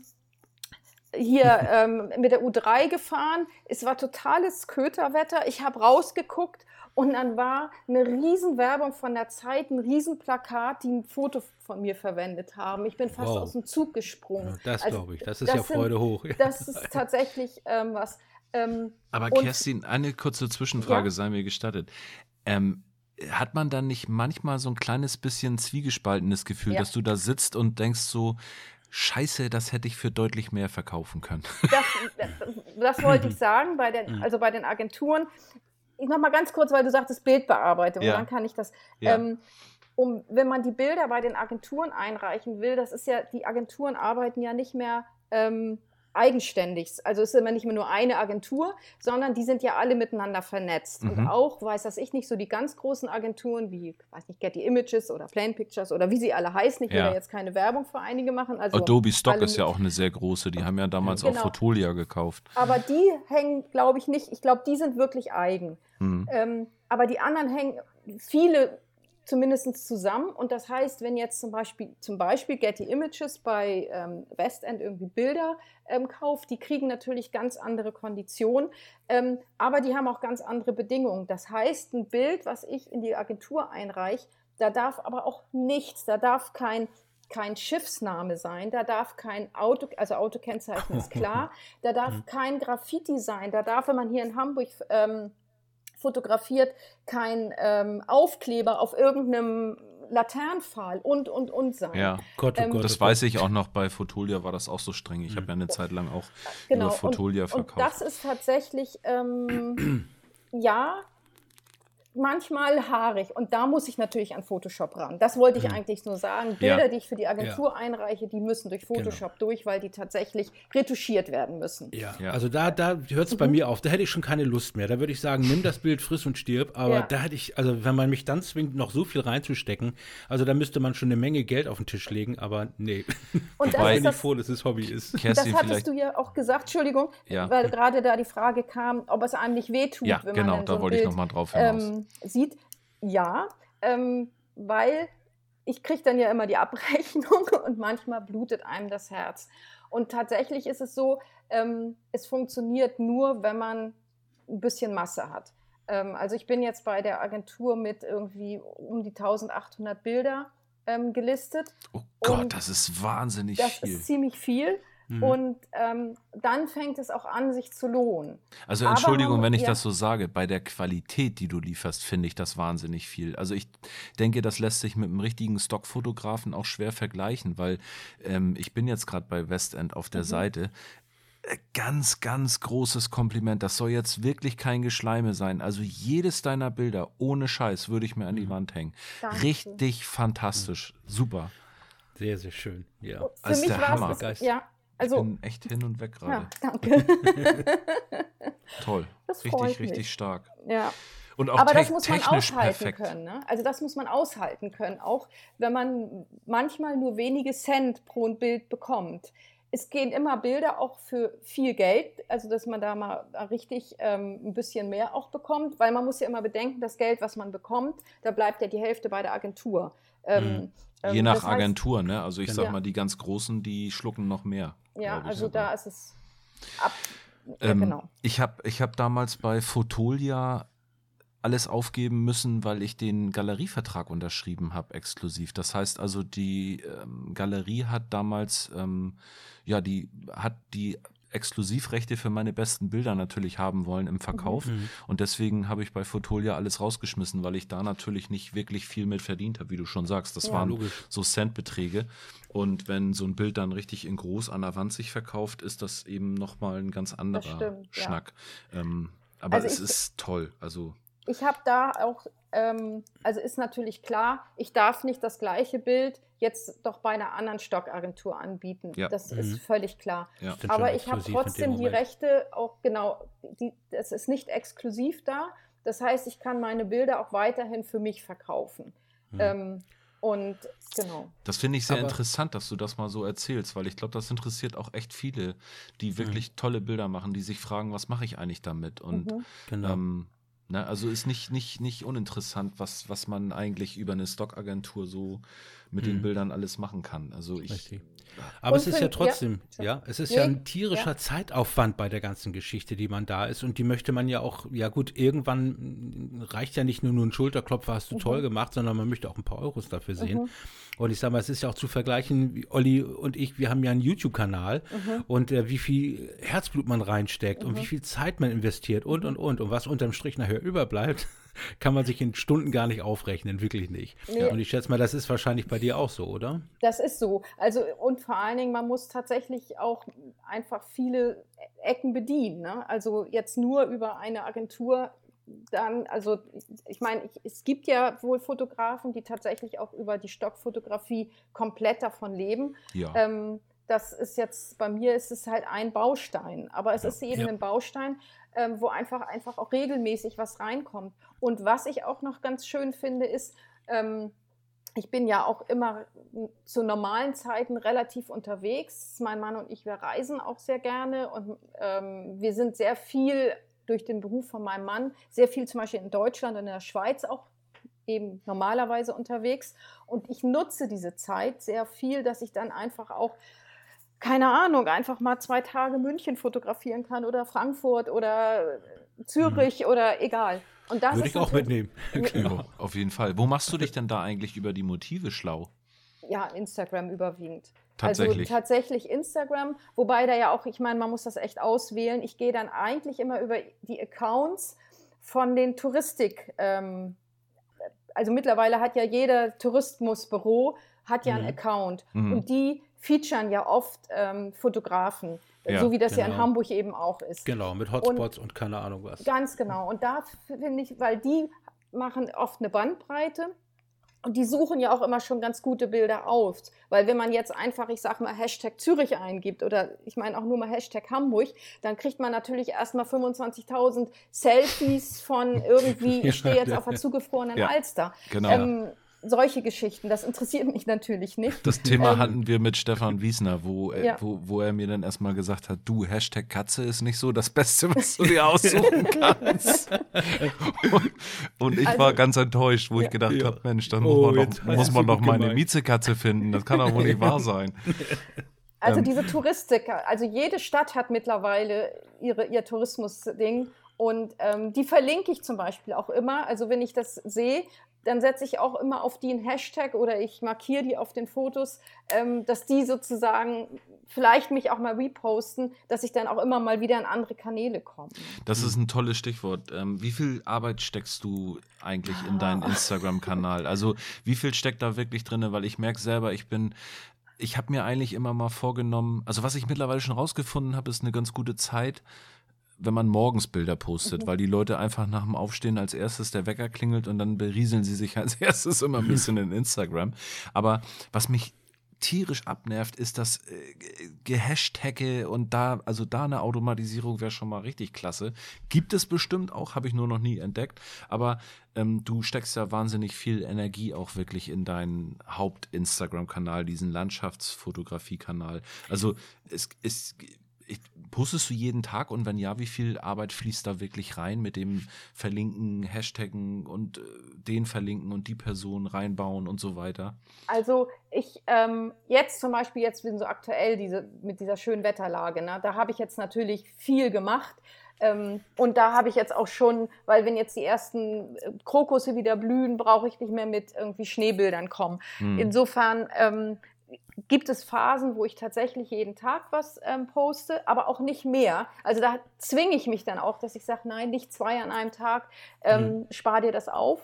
hier ähm, mit der U drei gefahren. Es war totales Köterwetter. Ich habe rausgeguckt und dann war eine Riesenwerbung von der Zeit, ein Riesenplakat, die ein Foto von mir verwendet haben. Ich bin fast Wow. aus dem Zug gesprungen. Ja, das Also, glaube ich. Das ist das ja sind- Freude hoch. Das ist tatsächlich ähm, was. Ähm, Aber und- Kerstin, eine kurze Zwischenfrage Ja? sei mir gestattet. Ähm, hat man dann nicht manchmal so ein kleines bisschen zwiegespaltenes Gefühl, Ja. dass du da sitzt und denkst so, Scheiße, das hätte ich für deutlich mehr verkaufen können? Das, das, das wollte ich sagen, bei den, also bei den Agenturen. Ich noch mal ganz kurz, weil du sagtest Bildbearbeitung, Ja. und dann kann ich das. Ja. Ähm, um, wenn man die Bilder bei den Agenturen einreichen will, das ist ja, die Agenturen arbeiten ja nicht mehr ähm, eigenständig. Also es ist immer nicht mehr nur eine Agentur, sondern die sind ja alle miteinander vernetzt. Und Mhm. auch, weiß das ich nicht, so die ganz großen Agenturen wie, weiß nicht, Getty Images oder Plain Pictures oder wie sie alle heißen. Ich will Ja. da jetzt keine Werbung für einige machen. Also Adobe Stock alle ist ja mit- auch eine sehr große. Die haben ja damals Genau. auch Fotolia gekauft. Aber die hängen, glaube ich, nicht. Ich glaube, die sind wirklich eigen. Hm. Ähm, aber die anderen hängen viele zumindest zusammen. Und das heißt, wenn jetzt zum Beispiel, zum Beispiel Getty Images bei ähm, Westend irgendwie Bilder ähm, kauft, die kriegen natürlich ganz andere Konditionen, ähm, aber die haben auch ganz andere Bedingungen. Das heißt, ein Bild, was ich in die Agentur einreiche, da darf aber auch nichts, da darf kein kein Schiffsname sein, da darf kein Auto, also Autokennzeichen ist klar, da darf kein Graffiti sein, da darf, wenn man hier in Hamburg ähm, fotografiert, kein ähm, Aufkleber auf irgendeinem Laternenpfahl und, und, und sein. Ja, Gott, oh Ähm, Gott, das oh Gott. weiß ich auch noch. Bei Fotolia war das auch so streng. Ich habe ja eine Zeit lang auch Genau, über Fotolia und, und verkauft. das ist tatsächlich, ähm, ja, manchmal haarig. Und da muss ich natürlich an Photoshop ran. Das wollte ich eigentlich nur sagen. Bilder, Ja. die ich für die Agentur einreiche, die müssen durch Photoshop durch, weil die tatsächlich retuschiert werden müssen. Ja, Ja. also da, da hört es bei mir auf. Da hätte ich schon keine Lust mehr. Da würde ich sagen, nimm das Bild, friss und stirb. Aber Ja. da hätte ich, also wenn man mich dann zwingt, noch so viel reinzustecken, also da müsste man schon eine Menge Geld auf den Tisch legen. Aber nee. Und Da das Wobei- ist bin ich das, froh, dass es Hobby ist. das Kerstin, hattest vielleicht. du ja auch gesagt, Entschuldigung, Ja. weil gerade da die Frage kam, ob es einem nicht wehtut, Ja, wenn genau, man dann da so ein wollte ich Bild noch mal drauf hinaus. ähm, sieht. Ja, ähm, weil ich kriege dann ja immer die Abrechnung und manchmal blutet einem das Herz. Und tatsächlich ist es so, ähm, es funktioniert nur, wenn man ein bisschen Masse hat. Ähm, also ich bin jetzt bei der Agentur mit irgendwie um die eintausendachthundert Bilder ähm, gelistet. Oh Gott, und das ist wahnsinnig Das viel. ist ziemlich viel. Mhm. Und ähm, dann fängt es auch an, sich zu lohnen. Also Aber Entschuldigung, man- wenn ich ja. das so sage, bei der Qualität, die du lieferst, finde ich das wahnsinnig viel. Also ich denke, das lässt sich mit einem richtigen Stockfotografen auch schwer vergleichen, weil ähm, ich bin jetzt gerade bei Westend auf Mhm. der Seite. Äh, Ganz, ganz großes Kompliment. Das soll jetzt wirklich kein Geschleime sein. Also jedes deiner Bilder, ohne Scheiß, würde ich mir an die Wand hängen. Dankeschön. Richtig fantastisch. Super. Sehr, sehr schön. Ja. Für Also mich der war Hammer. es, Geist. ja, Also, also, ich bin echt hin und weg ja, gerade. danke. Toll. Das richtig, freut mich. richtig stark. Ja. Und auch Aber te das muss man technisch aushalten perfekt. können. Ne? Also das muss man aushalten können, auch wenn man manchmal nur wenige Cent pro Bild bekommt. Es gehen immer Bilder auch für viel Geld, also dass man da mal richtig ähm, ein bisschen mehr auch bekommt, weil man muss ja immer bedenken, das Geld, was man bekommt, da bleibt ja die Hälfte bei der Agentur. Ähm, Je ähm, nach das heißt, Agentur, ne? Also ich Genau. sag mal, die ganz Großen, die schlucken noch mehr. Ja, glaub ich also sogar. da ist es ab. Ja, Ähm, genau. Ich habe ich hab damals bei Fotolia alles aufgeben müssen, weil ich den Galerievertrag unterschrieben habe, exklusiv. Das heißt also, die ähm, Galerie hat damals, ähm, ja, die hat die Exklusivrechte für meine besten Bilder natürlich haben wollen im Verkauf. Mhm. Und deswegen habe ich bei Fotolia alles rausgeschmissen, weil ich da natürlich nicht wirklich viel mit verdient habe, wie du schon sagst. Das ja, waren logisch. So Centbeträge. Und wenn so ein Bild dann richtig in groß an der Wand sich verkauft, ist das eben nochmal ein ganz anderer stimmt, Schnack. Ja. Ähm, aber also es ich, ist toll. Also ich habe da auch, ähm, also ist natürlich klar, ich darf nicht das gleiche Bild jetzt doch bei einer anderen Stockagentur anbieten. Ja. Das mhm. ist völlig klar. Ja. Aber ich habe trotzdem die Rechte auch, genau, die, das ist nicht exklusiv da. Das heißt, ich kann meine Bilder auch weiterhin für mich verkaufen. Mhm. Ähm, und genau. Das finde ich sehr Aber interessant, dass du das mal so erzählst, weil ich glaube, das interessiert auch echt viele, die wirklich mhm. tolle Bilder machen, die sich fragen, was mache ich eigentlich damit? Und mhm. genau. ähm, ne, also ist nicht, nicht, nicht uninteressant, was, was man eigentlich über eine Stockagentur so mit mhm. den Bildern alles machen kann. Also ich. Richtig. Aber und es ist ja trotzdem, ja, ja es ist nee, ja ein tierischer ja. Zeitaufwand bei der ganzen Geschichte, die man da ist. Und die möchte man ja auch, ja gut, irgendwann reicht ja nicht nur, nur ein Schulterklopfer, hast du mhm. toll gemacht, sondern man möchte auch ein paar Euros dafür sehen. Mhm. Und ich sage mal, es ist ja auch zu vergleichen, wie Olli und ich, wir haben ja einen YouTube-Kanal mhm. und äh, wie viel Herzblut man reinsteckt mhm. und wie viel Zeit man investiert und, und, und. Und was unterm Strich nachher überbleibt, kann man sich in Stunden gar nicht aufrechnen, wirklich nicht. Nee. Und ich schätze mal, das ist wahrscheinlich bei dir auch so, oder? Das ist so. Also und vor allen Dingen, man muss tatsächlich auch einfach viele Ecken bedienen. Ne? Also jetzt nur über eine Agentur dann, also ich meine, ich, es gibt ja wohl Fotografen, die tatsächlich auch über die Stockfotografie komplett davon leben. Ja. Ähm, das ist jetzt, bei mir ist es halt ein Baustein, aber es ja. ist eben ja. ein Baustein, ähm, wo einfach, einfach auch regelmäßig was reinkommt. Und was ich auch noch ganz schön finde, ist, ähm, ich bin ja auch immer zu normalen Zeiten relativ unterwegs. Mein Mann und ich, wir reisen auch sehr gerne und ähm, wir sind sehr viel durch den Beruf von meinem Mann, sehr viel zum Beispiel in Deutschland und in der Schweiz auch eben normalerweise unterwegs. Und ich nutze diese Zeit sehr viel, dass ich dann einfach auch, keine Ahnung, einfach mal zwei Tage München fotografieren kann oder Frankfurt oder Zürich mhm. oder egal. Und das würde ich auch mitnehmen. Genau, auf jeden Fall. Wo machst du dich denn da eigentlich über die Motive schlau? Ja, Instagram überwiegend. Tatsächlich. Also tatsächlich Instagram, wobei da ja auch, ich meine, man muss das echt auswählen. Ich gehe dann eigentlich immer über die Accounts von den Touristik, ähm, also mittlerweile hat ja jeder Tourismusbüro hat ja mhm. einen Account mhm. und die featuren ja oft ähm, Fotografen, ja, so wie das genau. ja in Hamburg eben auch ist. Genau, mit Hotspots und, und keine Ahnung was. Ganz genau. Und da finde ich, weil die machen oft eine Bandbreite. Und die suchen ja auch immer schon ganz gute Bilder auf, weil wenn man jetzt einfach, ich sag mal, Hashtag Zürich eingibt oder ich meine auch nur mal Hashtag Hamburg, dann kriegt man natürlich erstmal fünfundzwanzigtausend Selfies von irgendwie, ich stehe jetzt auf der zugefrorenen ja, Alster. Genau. Ähm, solche Geschichten, das interessiert mich natürlich nicht. Das Thema ähm, hatten wir mit Stefan Wiesner, wo, ja. wo, wo er mir dann erstmal gesagt hat, du, Hashtag Katze ist nicht so das Beste, was du dir aussuchen kannst. und, und ich also, war ganz enttäuscht, wo ja. ich gedacht ja. habe, Mensch, dann oh, muss man doch, muss man doch meine Miezekatze finden. Das kann doch wohl nicht wahr sein. Also ähm, diese Touristik, also jede Stadt hat mittlerweile ihre, ihr Tourismus-Ding und ähm, die verlinke ich zum Beispiel auch immer. Also wenn ich das sehe, dann setze ich auch immer auf die einen Hashtag oder ich markiere die auf den Fotos, ähm, dass die sozusagen vielleicht mich auch mal reposten, dass ich dann auch immer mal wieder in andere Kanäle komme. Das ist ein tolles Stichwort. Ähm, wie viel Arbeit steckst du eigentlich in deinen Instagram-Kanal? Also wie viel steckt da wirklich drin? Weil ich merke selber, ich bin... Ich habe mir eigentlich immer mal vorgenommen, also was ich mittlerweile schon rausgefunden habe, ist eine ganz gute Zeit, wenn man morgens Bilder postet, mhm. weil die Leute einfach nach dem Aufstehen als erstes der Wecker klingelt und dann berieseln sie sich als erstes immer ein bisschen in Instagram. Aber was mich tierisch abnervt, ist das äh, Gehashtagge und da, also da eine Automatisierung wäre schon mal richtig klasse. Gibt es bestimmt auch, habe ich nur noch nie entdeckt, aber ähm, du steckst ja wahnsinnig viel Energie auch wirklich in deinen Haupt-Instagram-Kanal, diesen Landschaftsfotografie-Kanal. Also es ist... Postest du jeden Tag und wenn ja, wie viel Arbeit fließt da wirklich rein mit dem Verlinken, Hashtaggen und äh, den verlinken und die Person reinbauen und so weiter? Also ich ähm, jetzt zum Beispiel, jetzt bin so aktuell diese, mit dieser schönen Wetterlage, ne, da habe ich jetzt natürlich viel gemacht. Ähm, und da habe ich jetzt auch schon, weil wenn jetzt die ersten Krokusse wieder blühen, brauche ich nicht mehr mit irgendwie Schneebildern kommen. Hm. Insofern ähm, gibt es Phasen, wo ich tatsächlich jeden Tag was ähm, poste, aber auch nicht mehr. Also da zwinge ich mich dann auch, dass ich sage, nein, nicht zwei an einem Tag, ähm, mhm. spar dir das auf.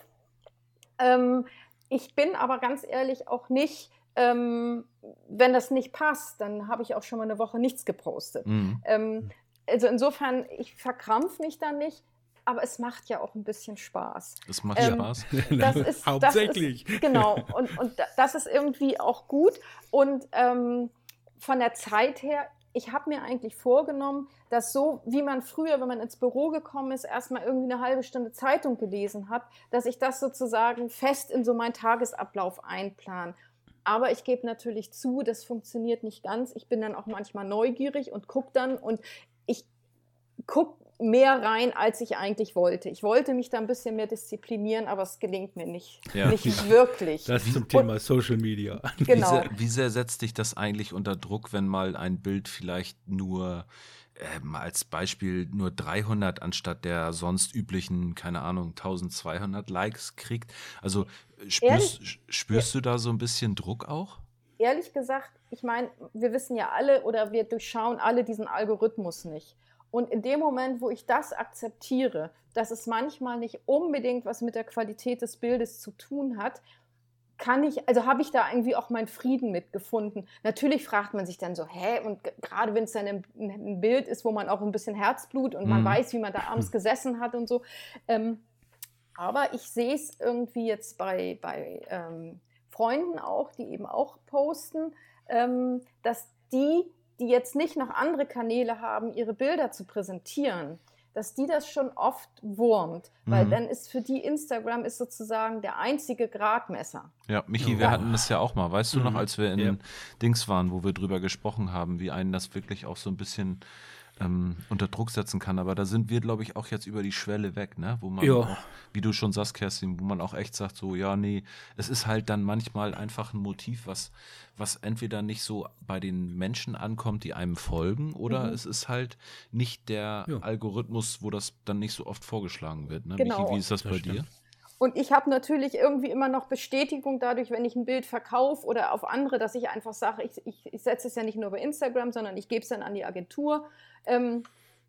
Ähm, ich bin aber ganz ehrlich auch nicht, ähm, wenn das nicht passt, dann habe ich auch schon mal eine Woche nichts gepostet. Mhm. Ähm, also insofern, ich verkrampfe mich da nicht. Aber es macht ja auch ein bisschen Spaß. Es macht ähm, Spaß. Das ist, Hauptsächlich. Das ist, genau. Und, und das ist irgendwie auch gut. Und ähm, von der Zeit her, ich habe mir eigentlich vorgenommen, dass so, wie man früher, wenn man ins Büro gekommen ist, erstmal irgendwie eine halbe Stunde Zeitung gelesen hat, dass ich das sozusagen fest in so meinen Tagesablauf einplane. Aber ich gebe natürlich zu, das funktioniert nicht ganz. Ich bin dann auch manchmal neugierig und gucke dann. Und ich gucke mehr rein, als ich eigentlich wollte. Ich wollte mich da ein bisschen mehr disziplinieren, aber es gelingt mir nicht, ja. nicht wirklich. Das zum Thema Und, Social Media. Genau. Wie sehr, wie sehr setzt dich das eigentlich unter Druck, wenn mal ein Bild vielleicht nur, äh, als Beispiel, nur dreihundert anstatt der sonst üblichen, keine Ahnung, eintausendzweihundert Likes kriegt? Also spürst, Ehrlich? spürst du da so ein bisschen Druck auch? Ehrlich gesagt, ich meine, wir wissen ja alle oder wir durchschauen alle diesen Algorithmus nicht. Und in dem Moment, wo ich das akzeptiere, dass es manchmal nicht unbedingt was mit der Qualität des Bildes zu tun hat, kann ich, also habe ich da irgendwie auch meinen Frieden mitgefunden. Natürlich fragt man sich dann so, hä, und g- gerade wenn es dann ein, ein Bild ist, wo man auch ein bisschen Herzblut und mhm. man weiß, wie man da abends gesessen hat und so. Ähm, aber ich sehe es irgendwie jetzt bei, bei ähm, Freunden auch, die eben auch posten, ähm, dass die die jetzt nicht noch andere Kanäle haben, ihre Bilder zu präsentieren, dass die das schon oft wurmt. Mhm. Weil dann ist für die Instagram ist sozusagen der einzige Gradmesser. Ja, Michi, ja. wir hatten das ja auch mal. Weißt mhm. du noch, als wir in ja. Dings waren, wo wir drüber gesprochen haben, wie einen das wirklich auch so ein bisschen ähm, unter Druck setzen kann. Aber da sind wir, glaube ich, auch jetzt über die Schwelle weg, ne? Wo man ja. auch, wie du schon sagst, Kerstin, wo man auch echt sagt, so, ja, nee, es ist halt dann manchmal einfach ein Motiv, was, was entweder nicht so bei den Menschen ankommt, die einem folgen, oder mhm. es ist halt nicht der ja. Algorithmus, wo das dann nicht so oft vorgeschlagen wird. Ne? Genau. Michi, wie ist das, das bei stimmt. dir? Und ich habe natürlich irgendwie immer noch Bestätigung dadurch, wenn ich ein Bild verkaufe oder auf andere, dass ich einfach sage, ich, ich, ich setze es ja nicht nur bei Instagram, sondern ich gebe es dann an die Agentur ähm,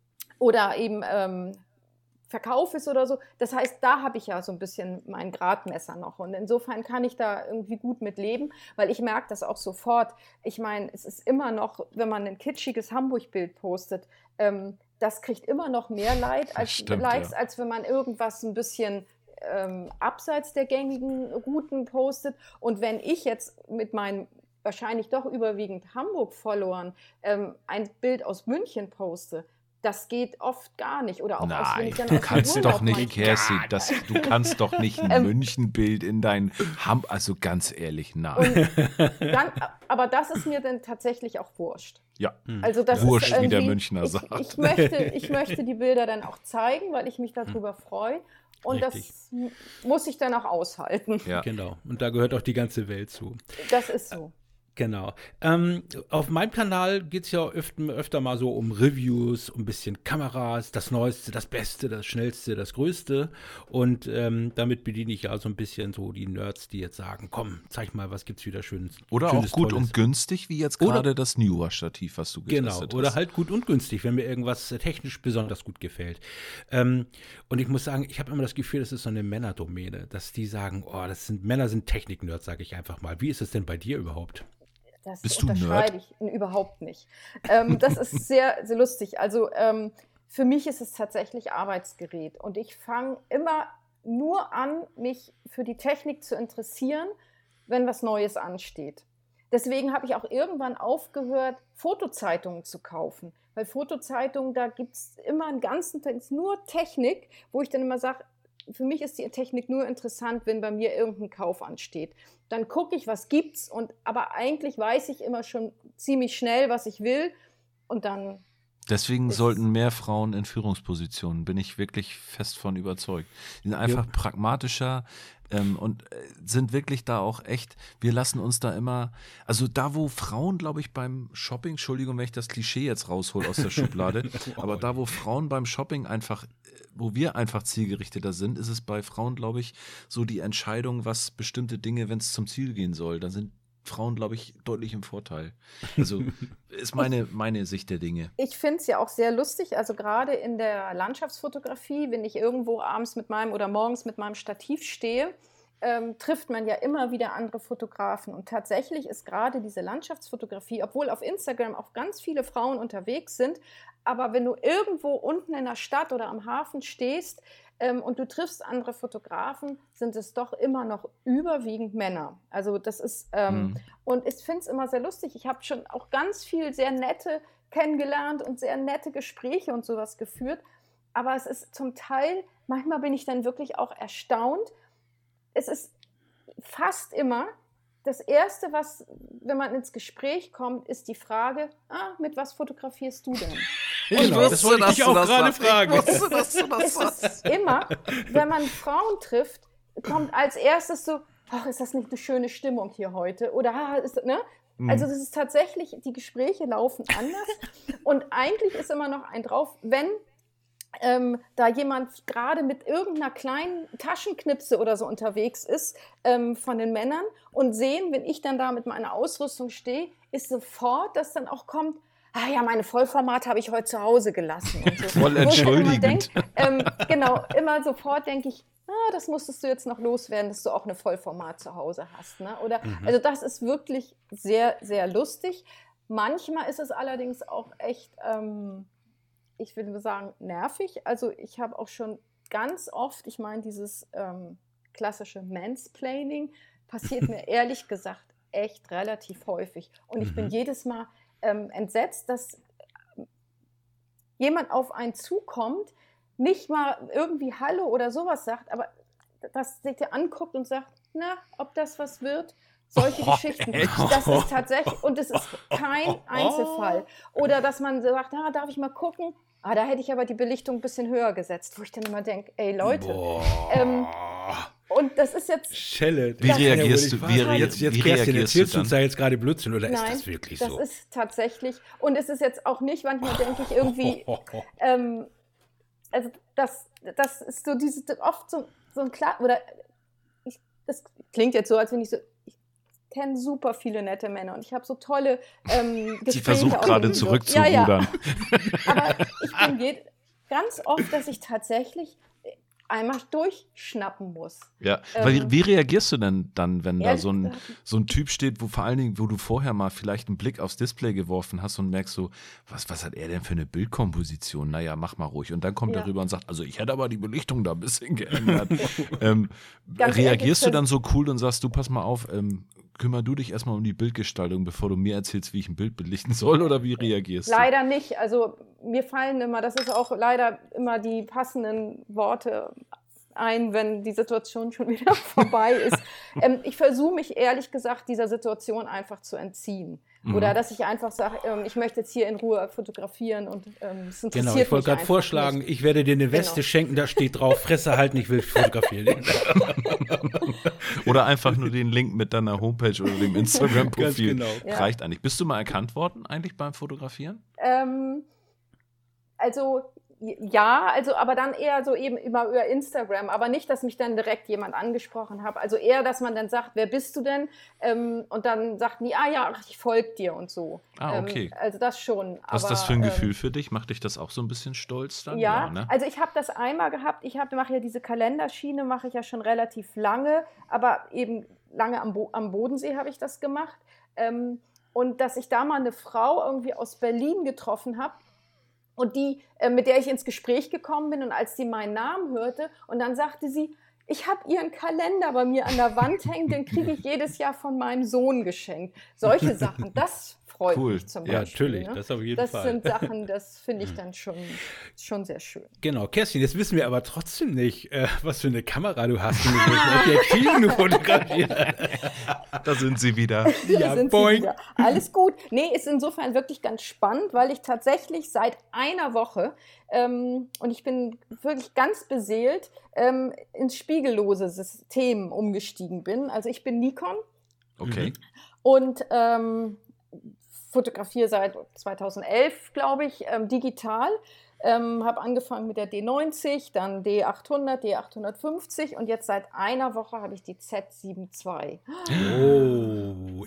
oder eben ähm, verkaufe es oder so. Das heißt, da habe ich ja so ein bisschen mein Gradmesser noch. Und insofern kann ich da irgendwie gut mit leben, weil ich merke das auch sofort. Ich meine, es ist immer noch, wenn man ein kitschiges Hamburg-Bild postet, ähm, das kriegt immer noch mehr Leid als, Stimmt, Likes, ja. als wenn man irgendwas ein bisschen Ähm, abseits der gängigen Routen postet. Und wenn ich jetzt mit meinen wahrscheinlich doch überwiegend Hamburg-Followern ähm, ein Bild aus München poste, das geht oft gar nicht. Oder auch Nein, aus, wenn ich dann du aus kannst dem doch Urlaub nicht, Kerstin, das, du kannst doch nicht ein Ähm, München-Bild in dein Ham, also ganz ehrlich, nein. dann, aber das ist mir dann tatsächlich auch wurscht. Ja, also das wurscht, ist wie der Münchner ich, sagt. Ich möchte, ich möchte die Bilder dann auch zeigen, weil ich mich darüber freue. Und Richtig. das m- muss ich dann auch aushalten. Ja. Genau. Und da gehört auch die ganze Welt zu. Das ist so. Genau. Ähm, auf meinem Kanal geht es ja öfter, öfter mal so um Reviews, um ein bisschen Kameras, das Neueste, das Beste, das Schnellste, das Größte. Und ähm, damit bediene ich ja so ein bisschen so die Nerds, die jetzt sagen, komm, zeig mal, was gibt's wieder Schönes. Oder Schönes, auch gut Tolles. und günstig, wie jetzt Oder- gerade das Newer-Stativ, was du Genau, getestet oder hast. halt gut und günstig, wenn mir irgendwas äh, technisch besonders gut gefällt. Ähm, und ich muss sagen, ich habe immer das Gefühl, das ist so eine Männerdomäne, dass die sagen, oh, das sind Männer sind Technik-Nerds, sage ich einfach mal. Wie ist es denn bei dir überhaupt? Das Bist du unterschreibe ich n- überhaupt nicht. Ähm, das ist sehr, sehr lustig. Also ähm, für mich ist es tatsächlich Arbeitsgerät. Und ich fange immer nur an, mich für die Technik zu interessieren, wenn was Neues ansteht. Deswegen habe ich auch irgendwann aufgehört, Fotozeitungen zu kaufen. Weil Fotozeitungen, da gibt es immer einen ganzen Tag nur Technik, wo ich dann immer sage, für mich ist die Technik nur interessant, wenn bei mir irgendein Kauf ansteht. Dann gucke ich, was gibt's, und aber eigentlich weiß ich immer schon ziemlich schnell, was ich will, und dann Deswegen ist- sollten mehr Frauen in Führungspositionen, bin ich wirklich fest von überzeugt. Die sind einfach pragmatischer ähm, und äh, sind wirklich da auch echt, wir lassen uns da immer, also da, wo Frauen, glaube ich, beim Shopping, Entschuldigung, wenn ich das Klischee jetzt raushole aus der Schublade, aber da, wo Frauen beim Shopping einfach, äh, wo wir einfach zielgerichteter sind, ist es bei Frauen, glaube ich, so die Entscheidung, was bestimmte Dinge, wenn es zum Ziel gehen soll, dann sind Frauen, glaube ich, deutlich im Vorteil. Also ist meine, meine Sicht der Dinge. Ich finde es ja auch sehr lustig, also gerade in der Landschaftsfotografie, wenn ich irgendwo abends mit meinem oder morgens mit meinem Stativ stehe, ähm, trifft man ja immer wieder andere Fotografen. Und tatsächlich ist gerade diese Landschaftsfotografie, obwohl auf Instagram auch ganz viele Frauen unterwegs sind, aber wenn du irgendwo unten in der Stadt oder am Hafen stehst, Ähm, und du triffst andere Fotografen, sind es doch immer noch überwiegend Männer. Also das ist, ähm, mhm. und ich finde es immer sehr lustig. Ich habe schon auch ganz viel sehr nette kennengelernt und sehr nette Gespräche und sowas geführt. Aber es ist zum Teil, manchmal bin ich dann wirklich auch erstaunt. Es ist fast immer das Erste, was, wenn man ins Gespräch kommt, ist die Frage, ah, mit was fotografierst du denn? Genau, das wollte ich dich auch gerade fragen. Ich wusste, dass du das sagst. Immer, wenn man Frauen trifft, kommt als erstes so, ach, ist das nicht eine schöne Stimmung hier heute? Oder, ah, ist, ne? Also das ist tatsächlich, die Gespräche laufen anders. Und eigentlich ist immer noch ein drauf, wenn ähm, da jemand gerade mit irgendeiner kleinen Taschenknipse oder so unterwegs ist ähm, von den Männern und sehen, wenn ich dann da mit meiner Ausrüstung stehe, ist sofort, dass dann auch kommt, ah ja, meine Vollformate habe ich heute zu Hause gelassen. Und so. Voll entschuldigend. Denk, ähm, genau, immer sofort denke ich, ah, das musstest du jetzt noch loswerden, dass du auch eine Vollformat zu Hause hast. Ne? Oder, mhm. Also das ist wirklich sehr, sehr lustig. Manchmal ist es allerdings auch echt, ähm, ich würde sagen, nervig. Also ich habe auch schon ganz oft, ich meine, dieses ähm, klassische Mansplaining passiert mir ehrlich gesagt echt relativ häufig. Und ich mhm. bin jedes Mal ähm, entsetzt, dass jemand auf einen zukommt, nicht mal irgendwie Hallo oder sowas sagt, aber das sich dir anguckt und sagt, na, ob das was wird? Solche oh, Geschichten. Echt? Das ist tatsächlich, und es ist kein Einzelfall. Oder dass man sagt, na, darf ich mal gucken? Ah, da hätte ich aber die Belichtung ein bisschen höher gesetzt, wo ich dann immer denke, ey Leute, ähm, und das ist jetzt... Schelle. Wie reagierst du? Wie, jetzt, jetzt, wie reagierst erzählst du uns da jetzt gerade Blödsinn oder Nein, ist das wirklich das so? Das ist tatsächlich, und es ist jetzt auch nicht, manchmal denke ich irgendwie, ähm, also das, das ist so dieses, oft so, so ein klar, oder ich, das klingt jetzt so, als wenn ich so, ich kenne super viele nette Männer und ich habe so tolle ähm, Gespräche. Sie versucht gerade zurückzurudern. Ja, ja. Aber ich bin je, ganz oft, dass ich tatsächlich einmal durchschnappen muss. Ja, ähm, wie, wie reagierst du denn dann, wenn da so ein, so ein Typ steht, wo vor allen Dingen, wo du vorher mal vielleicht einen Blick aufs Display geworfen hast und merkst so, was, was hat er denn für eine Bildkomposition? Naja, mach mal ruhig. Und dann kommt ja. er rüber und sagt, also ich hätte aber die Belichtung da ein bisschen geändert. ähm, reagierst du dann so cool und sagst, du pass mal auf, ähm, kümmer du dich erstmal um die Bildgestaltung, bevor du mir erzählst, wie ich ein Bild belichten soll, oder wie reagierst du? Leider nicht. Also mir fallen immer, das ist auch leider immer die passenden Worte ein, wenn die Situation schon wieder vorbei ist. ähm, ich versuche mich ehrlich gesagt dieser Situation einfach zu entziehen. Mhm. Oder dass ich einfach sage, ähm, ich möchte jetzt hier in Ruhe fotografieren und ähm, es interessiert Genau, ich wollte gerade vorschlagen, nicht. Ich werde dir eine Weste genau. schenken, da steht drauf, Fresse halten, ich will fotografieren. Oder einfach nur den Link mit deiner Homepage oder dem Instagram-Profil. Genau. Reicht eigentlich. Bist du mal erkannt worden eigentlich beim Fotografieren? Ähm, also ja, also aber dann eher so eben immer über Instagram, aber nicht, dass mich dann direkt jemand angesprochen hat. Also eher, dass man dann sagt, wer bist du denn? Ähm, und dann sagt die, ah ja, ich folge dir und so. Ah, okay. Ähm, also das schon. Was aber, ist das für ein ähm, Gefühl für dich? Macht dich das auch so ein bisschen stolz dann? Ja, ja ne? Also ich habe das einmal gehabt. Ich mache ja diese Kalenderschiene, mache ich ja schon relativ lange, aber eben lange am, Bo- am Bodensee habe ich das gemacht. Ähm, und dass ich da mal eine Frau irgendwie aus Berlin getroffen habe, und die, äh, mit der ich ins Gespräch gekommen bin und als sie meinen Namen hörte und dann sagte sie, ich habe ihren Kalender bei mir an der Wand hängen, den kriege ich jedes Jahr von meinem Sohn geschenkt. Solche Sachen, das freut cool. mich zum ja, Beispiel. Ja, natürlich, ne? das auf jeden das Fall. Das sind Sachen, das finde ich dann schon, schon sehr schön. Genau, Kerstin, jetzt wissen wir aber trotzdem nicht, äh, was für eine Kamera du hast und mit welchen Objektiven du fotografierst. Da sind sie wieder. Ja, sind sie wieder. Alles gut. Nee, ist insofern wirklich ganz spannend, weil ich tatsächlich seit einer Woche, ähm, und ich bin wirklich ganz beseelt, ähm, ins spiegellose System umgestiegen bin. Also ich bin Nikon. Okay. Und ähm, fotografiere seit zweitausendelf, glaube ich, ähm, digital. Ähm, habe angefangen mit der D neunzig, dann D achthundert, D achthundertfünfzig und jetzt seit einer Woche habe ich die Z sieben zwei. Oh, ey.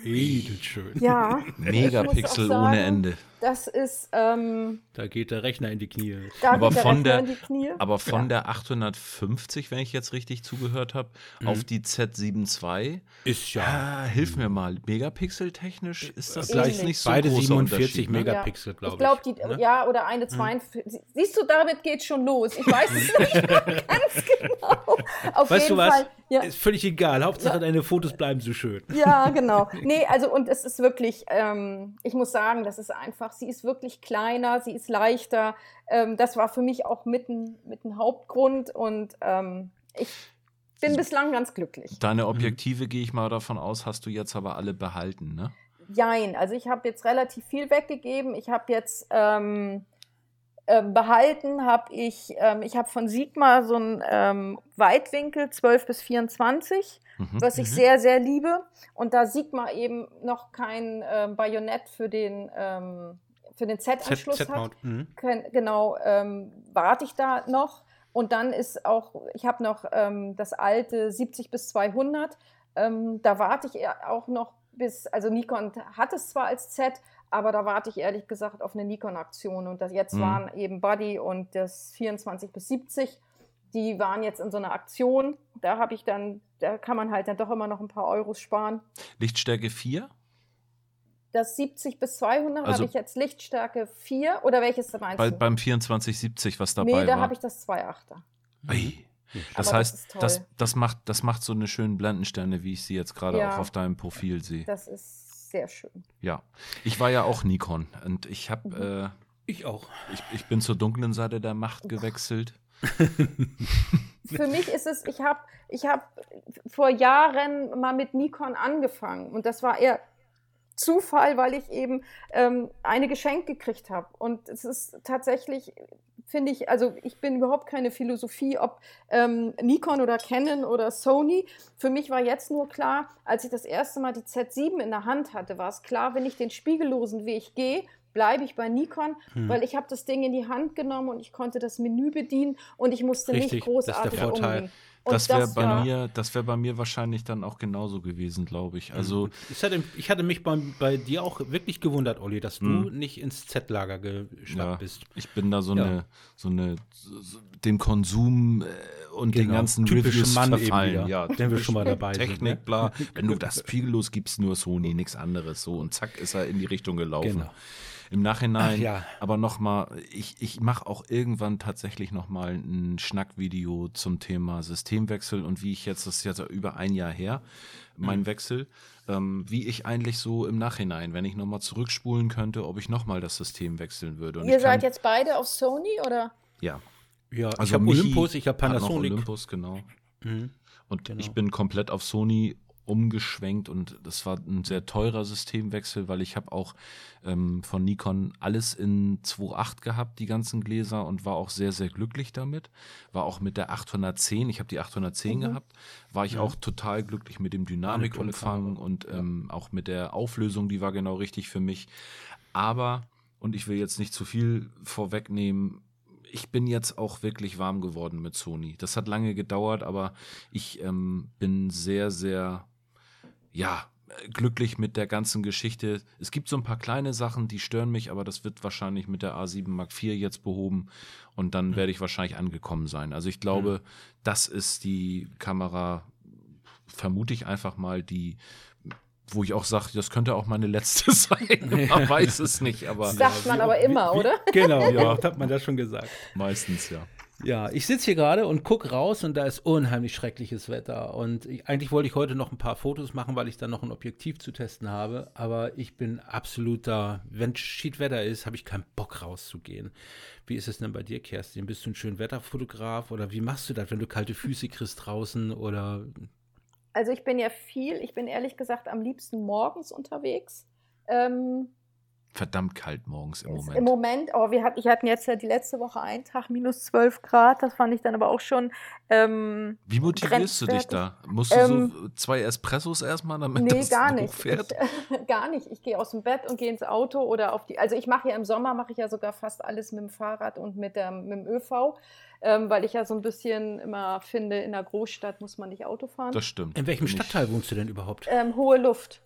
übertitelt schön. Ja. Megapixel sagen, ohne Ende. Das ist, ähm, Da geht der Rechner in die Knie. Da aber, geht der von Rechner der, in die Knie. aber von Ja. der achthundertfünfzig, wenn ich jetzt richtig zugehört habe, Mhm. auf die Z sieben Punkt zwei. Ist ja. Ah, hilf mir mal, megapixeltechnisch ist das Ähnlich. jetzt nicht so Beide großer siebenundvierzig Unterschied, ne? Megapixel, Ja. glaube ich. glaube, die, ne? ja, oder eine zweiundvierzig. Siehst du, damit geht schon los. Ich weiß es nicht ganz genau. Auf Weißt jeden du was? Fall. Ja. Ist völlig egal. Hauptsache, Ja. deine Fotos bleiben so schön. Ja, genau. Nee, also und es ist wirklich, ähm, ich muss sagen, das ist einfach, sie ist wirklich kleiner, sie ist leichter. Ähm, das war für mich auch mit ein, mit ein Hauptgrund und ähm, ich bin bislang ganz glücklich. Deine Objektive, gehe ich mal davon aus, hast du jetzt aber alle behalten, ne? Jein, also ich habe jetzt relativ viel weggegeben. Ich habe jetzt ähm, äh, behalten, habe ich, ähm, ich habe von Sigma so ein ähm, Weitwinkel zwölf bis vierundzwanzig, Mhm. was ich Mhm. sehr, sehr liebe. Und da Sigma eben noch kein ähm, Bajonett für den, ähm, für den Z-Anschluss hat, Z-Mount. Mhm. Kein, genau, ähm, warte ich da noch. Und dann ist auch, ich habe noch ähm, das alte siebzig bis zweihundert. Ähm, da warte ich eher auch noch bis, also Nikon hat es zwar als Z, aber da warte ich ehrlich gesagt auf eine Nikon-Aktion. Und das jetzt Mhm. waren eben Buddy und das vierundzwanzig bis siebzig. Die waren jetzt in so einer Aktion. Da habe ich dann, da kann man halt dann doch immer noch ein paar Euros sparen. Lichtstärke vier? Das siebzig bis zweihundert Also- habe ich jetzt Lichtstärke vier. Oder welches meinst Bei, du? beim vierundzwanzig siebzig, was dabei Nee, da war. habe ich das zwei Komma achter. Ei. Das Aber das heißt, ist toll. das, das, macht, das macht so eine schöne Blendensterne, wie ich sie jetzt gerade Ja. auch auf deinem Profil sehe. Das ist sehr schön. Ja, ich war ja auch Nikon und ich Mhm. habe, Ich auch. äh, ich, ich bin zur dunklen Seite der Macht gewechselt. Für mich ist es, ich habe ich hab vor Jahren mal mit Nikon angefangen und das war eher Zufall, weil ich eben ähm, eine geschenkt gekriegt habe. Und es ist tatsächlich, finde ich, also ich bin überhaupt keine Philosophie, ob ähm, Nikon oder Canon oder Sony. Für mich war jetzt nur klar, als ich das erste Mal die Z sieben in der Hand hatte, war es klar, wenn ich den spiegellosen Weg gehe, bleibe ich bei Nikon, Hm. weil ich habe das Ding in die Hand genommen und ich konnte das Menü bedienen und ich musste Richtig, nicht das ist der großartig Vorteil. umgehen. Und Das wäre bei war- mir, das wäre bei mir wahrscheinlich dann auch genauso gewesen, glaube ich. Also Ich hatte, ich hatte mich bei, bei dir auch wirklich gewundert, Olli, dass du Hm. nicht ins Z-Lager geschnappt ja, bist. ich bin da so Ja. eine, so eine, so, so, dem Konsum äh, und den Genau, ganzen typische Reviews Mann eben verfallen. wieder, Ja, wenn wir schon mal dabei sind, Technik, ne? bla. Wenn du das spiegellos gibst, nur Sony, nichts anderes. So und zack ist er in die Richtung gelaufen. Genau. Im Nachhinein, Ach ja. aber nochmal, ich, ich mache auch irgendwann tatsächlich nochmal ein Schnackvideo zum Thema Systemwechsel und wie ich jetzt, das ist jetzt über ein Jahr her, mein Mhm. Wechsel, ähm, wie ich eigentlich so im Nachhinein, wenn ich nochmal zurückspulen könnte, ob ich nochmal das System wechseln würde. Und Ihr ich kann, seid jetzt beide auf Sony oder? ja, Ja, ich also habe Michi Olympus, ich habe hat noch Panasonic. Olympus, genau. Mhm. Und Genau. ich bin komplett auf Sony umgeschwenkt und das war ein sehr teurer Systemwechsel, weil ich habe auch ähm, von Nikon alles in zwei Komma acht gehabt, die ganzen Gläser und war auch sehr, sehr glücklich damit. War auch mit der achthundertzehn, ich habe die achthundertzehn Mhm. gehabt, war ich Mhm. auch total glücklich mit dem tolle Dynamikumfang Kamera. und ähm, auch mit der Auflösung, die war genau richtig für mich. Aber, und ich will jetzt nicht zu viel vorwegnehmen, ich bin jetzt auch wirklich warm geworden mit Sony. Das hat lange gedauert, aber ich ähm, bin sehr, sehr, ja, glücklich mit der ganzen Geschichte. Es gibt so ein paar kleine Sachen, die stören mich, aber das wird wahrscheinlich mit der A sieben Mark vier jetzt behoben und dann Mhm. werde ich wahrscheinlich angekommen sein. Also ich glaube, das ist die Kamera, vermute ich einfach mal, die, wo ich auch sage, das könnte auch meine letzte sein. Man weiß es nicht, aber Das sagt man wie aber oft- immer, wie, oder? Wie, genau, wie oft hat man das schon gesagt. meistens ja. Ja, ich sitze hier gerade und gucke raus und da ist unheimlich schreckliches Wetter. Und ich, eigentlich wollte ich heute noch ein paar Fotos machen, weil ich dann noch ein Objektiv zu testen habe. Aber ich bin absoluter, wenn Schiedwetter ist, habe ich keinen Bock rauszugehen. Wie ist es denn bei dir, Kerstin? Bist du ein Schönwetterfotograf oder wie machst du das, wenn du kalte Füße kriegst draußen oder? Also ich bin ja viel, ich bin ehrlich gesagt am liebsten morgens unterwegs. Ähm, Verdammt kalt morgens im ist Moment. Im Moment, oh, wir hatten, ich hatten jetzt ja die letzte Woche einen Tag minus zwölf Grad, das fand ich dann aber auch schon ähm, Wie motivierst du dich grenzwertig. da? Musst du Ähm, so zwei Espressos erstmal, damit Nee, das gar nicht. hochfährt? Ich, gar nicht. Ich gehe aus dem Bett und gehe ins Auto oder auf die. Also ich mache ja im Sommer mache ich ja sogar fast alles mit dem Fahrrad und mit, der, mit dem ÖV, ähm, weil ich ja so ein bisschen immer finde, in der Großstadt muss man nicht Auto fahren. Das stimmt. In welchem Bin ich- Stadtteil wohnst du denn überhaupt? Ähm, hohe Luft.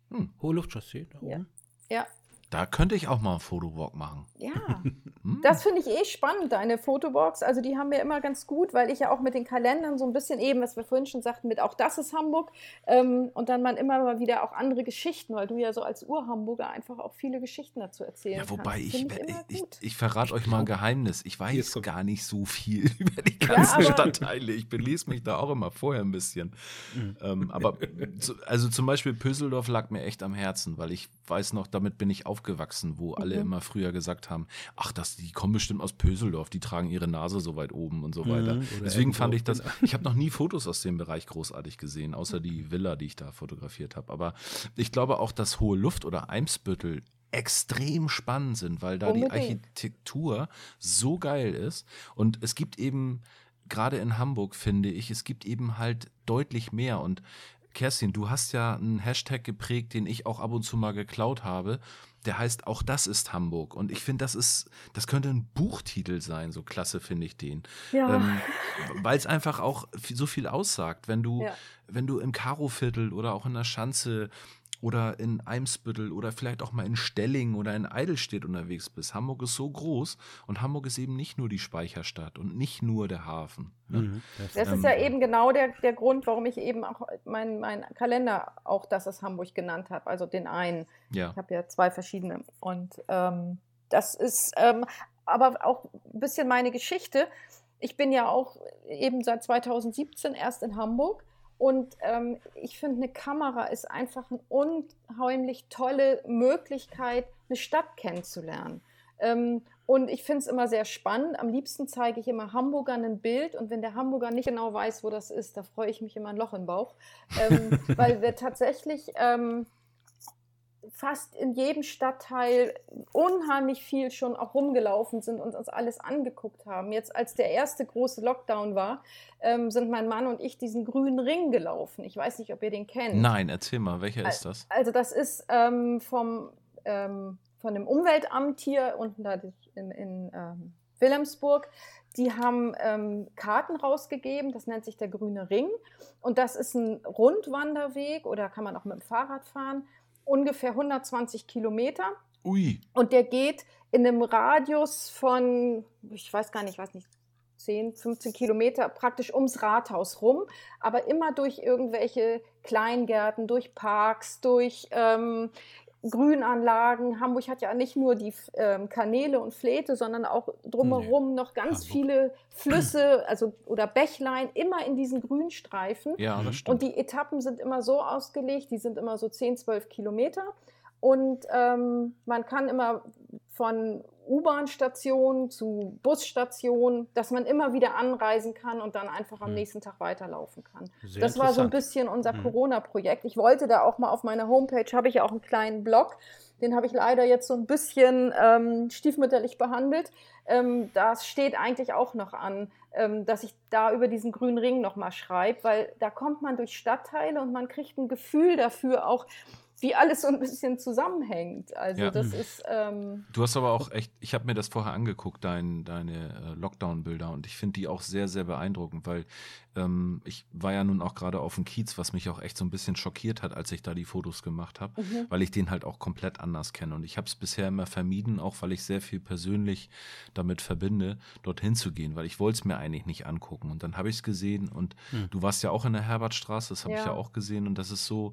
Hm. Hohe Luftchaussee da Ja. oben. Ja, Da könnte ich auch mal einen Fotowalk machen. ja. Hm. Das finde ich eh spannend, deine Fotowalks. Also die haben wir immer ganz gut, weil ich ja auch mit den Kalendern so ein bisschen eben, was wir vorhin schon sagten, mit auch das ist Hamburg. Ähm, und dann man immer mal wieder auch andere Geschichten, weil du ja so als Ur-Hamburger einfach auch viele Geschichten dazu erzählen Ja, wobei kannst. ich, Finde ich, immer ich, gut. ich verrate euch mal ein Geheimnis. Ich Hier weiß kommt- gar nicht so viel über die ganzen aber- Stadtteile. Ich belese mich da auch immer vorher ein bisschen. Mhm. Ähm, aber zu, also zum Beispiel Pöseldorf lag mir echt am Herzen, weil ich weiß noch, damit bin ich aufgewachsen, wo alle Mhm. immer früher gesagt haben, ach, das, die kommen bestimmt aus Pöseldorf, die tragen ihre Nase so weit oben und so weiter. Mhm, oder Deswegen irgendwo, fand ich das, genau. ich habe noch nie Fotos aus dem Bereich großartig gesehen, außer die Villa, die ich da fotografiert habe. Aber ich glaube auch, dass Hohe Luft oder Eimsbüttel extrem spannend sind, weil da die Unbedingt. Architektur so geil ist. Und es gibt eben, gerade in Hamburg finde ich, es gibt eben halt deutlich mehr. Und Kerstin, du hast ja einen Hashtag geprägt, den ich auch ab und zu mal geklaut habe. Der heißt Auch das ist Hamburg. Und ich finde, das ist, das könnte ein Buchtitel sein. So klasse finde ich den. Ja. Ähm, weil es einfach auch f- so viel aussagt. Wenn du, Ja. wenn du im Karoviertel oder auch in der Schanze oder in Eimsbüttel oder vielleicht auch mal in Stelling oder in Eidelstedt unterwegs bist. Hamburg ist so groß und Hamburg ist eben nicht nur die Speicherstadt und nicht nur der Hafen. Ne? Mhm, das Das Ähm, ist ja eben genau der, der Grund, warum ich eben auch meinen mein Kalender auch das ist Hamburg genannt habe, also den einen. Ja. Ich habe ja zwei verschiedene. Und ähm, das ist ähm, aber auch ein bisschen meine Geschichte. Ich bin ja auch eben seit zweitausendsiebzehn erst in Hamburg. Und ähm, ich finde, eine Kamera ist einfach eine unheimlich tolle Möglichkeit, eine Stadt kennenzulernen. Ähm, und ich finde es immer sehr spannend. Am liebsten zeige ich immer Hamburgern ein Bild. Und wenn der Hamburger nicht genau weiß, wo das ist, da freue ich mich immer ein Loch im Bauch. Ähm, weil wir tatsächlich ähm, fast in jedem Stadtteil unheimlich viel schon auch rumgelaufen sind und uns alles angeguckt haben. Jetzt, als der erste große Lockdown war, ähm, sind mein Mann und ich diesen grünen Ring gelaufen. Ich weiß nicht, ob ihr den kennt. Nein, erzähl mal, welcher ist das? Also das ist ähm, vom, ähm, von dem Umweltamt hier unten da in, in ähm, Wilhelmsburg. Die haben ähm, Karten rausgegeben, das nennt sich der Grüne Ring. Und das ist ein Rundwanderweg oder kann man auch mit dem Fahrrad fahren, ungefähr hundertzwanzig Kilometer. Ui, Und der geht in einem Radius von, ich weiß gar nicht, ich weiß nicht, zehn, fünfzehn Kilometer praktisch ums Rathaus rum, aber immer durch irgendwelche Kleingärten, durch Parks, durch ähm, Grünanlagen. Hamburg hat ja nicht nur die ähm, Kanäle und Fläte, sondern auch drumherum noch ganz Hamburg. viele Flüsse also, oder Bächlein, immer in diesen Grünstreifen. ja, das Und stimmt. die Etappen sind immer so ausgelegt, die sind immer so zehn, zwölf Kilometer. Und ähm, man kann immer von U-Bahn-Station zu Busstation, dass man immer wieder anreisen kann und dann einfach am Hm. nächsten Tag weiterlaufen kann. Sehr Das war so ein interessant. bisschen unser Hm. Corona-Projekt. Ich wollte da auch mal auf meiner Homepage, habe ich ja auch einen kleinen Blog, den habe ich leider jetzt so ein bisschen ähm, stiefmütterlich behandelt. Ähm, das steht eigentlich auch noch an, ähm, dass ich da über diesen grünen Ring nochmal schreibe, weil da kommt man durch Stadtteile und man kriegt ein Gefühl dafür auch, wie alles so ein bisschen zusammenhängt. Also Ja. das ist, ähm, Du hast aber auch echt, ich habe mir das vorher angeguckt, dein, deine äh, Lockdown-Bilder, und ich finde die auch sehr, sehr beeindruckend, weil ähm, ich war ja nun auch gerade auf dem Kiez, was mich auch echt so ein bisschen schockiert hat, als ich da die Fotos gemacht habe, Mhm. weil ich den halt auch komplett anders kenne. Und ich habe es bisher immer vermieden, auch weil ich sehr viel persönlich damit verbinde, dorthin zu gehen, weil ich wollte es mir eigentlich nicht angucken. Und dann habe ich es gesehen und Hm. du warst ja auch in der Herbertstraße, das habe ich Ja. ja auch gesehen, und das ist so.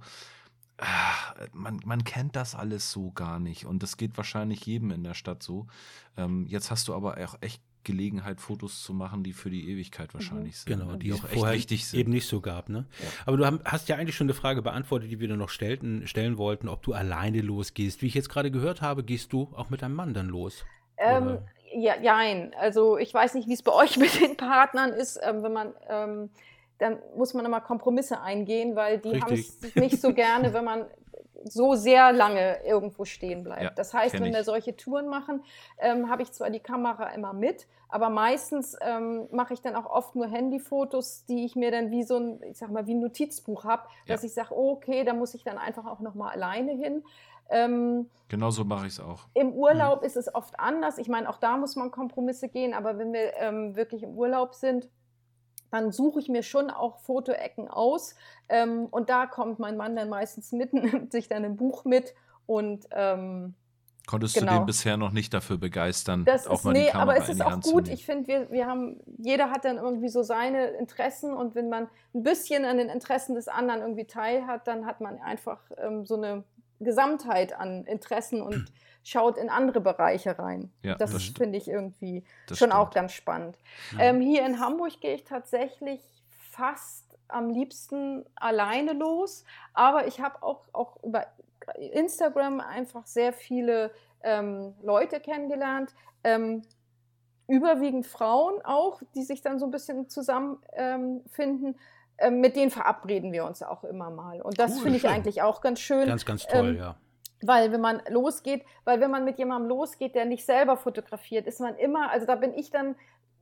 Ah, Man, man kennt das alles so gar nicht, und das geht wahrscheinlich jedem in der Stadt so. Ähm, jetzt hast du aber auch echt Gelegenheit, Fotos zu machen, die für die Ewigkeit wahrscheinlich sind. Genau, und die auch echt vorher wichtig sind. eben nicht so gab. Ne? Aber du haben- hast ja eigentlich schon eine Frage beantwortet, die wir dann noch stellten, stellen wollten, ob du alleine losgehst. Wie ich jetzt gerade gehört habe, gehst du auch mit deinem Mann dann los? Ähm, Oder- ja, jein. Also ich weiß nicht, wie es bei euch mit den Partnern ist, ähm, wenn man, ähm, dann muss man immer Kompromisse eingehen, weil die haben Richtig. es nicht so gerne, wenn man so sehr lange irgendwo stehen bleibt. Ja, das heißt, kenn wenn wir ich. solche Touren machen, ähm, habe ich zwar die Kamera immer mit, aber meistens ähm, mache ich dann auch oft nur Handyfotos, die ich mir dann wie so ein, ich sag mal, wie ein Notizbuch habe, dass Ja. ich sage, oh, okay, da muss ich dann einfach auch noch mal alleine hin. Ähm, Genau so mache ich es auch. Im Urlaub ist es oft anders. Ich meine, auch da muss man Kompromisse gehen, aber wenn wir ähm, wirklich im Urlaub sind, dann suche ich mir schon auch Fotoecken aus. Ähm, und da kommt mein Mann dann meistens mit, nimmt sich dann ein Buch mit und ähm, Konntest genau. du den bisher noch nicht dafür begeistern, das auch ist, mal nee, die Kamera aber es in ist die auch Hand zu gut. nehmen? Ich finde, wir, wir haben, jeder hat dann irgendwie so seine Interessen und wenn man ein bisschen an den Interessen des anderen irgendwie teilhat, dann hat man einfach ähm, so eine Gesamtheit an Interessen und schaut in andere Bereiche rein. Ja, das das finde ich irgendwie Das schon stimmt. auch ganz spannend. Ähm, hier in Hamburg gehe ich tatsächlich fast am liebsten alleine los, aber ich habe auch, auch über Instagram einfach sehr viele ähm, Leute kennengelernt, ähm, überwiegend Frauen auch, die sich dann so ein bisschen zusammenfinden. Ähm, mit denen verabreden wir uns auch immer mal. Und das Cool, finde ich schön. eigentlich auch ganz schön. Ganz, ganz toll, ähm, ja. Weil wenn man losgeht, weil wenn man mit jemandem losgeht, der nicht selber fotografiert, ist man immer, also da bin ich dann,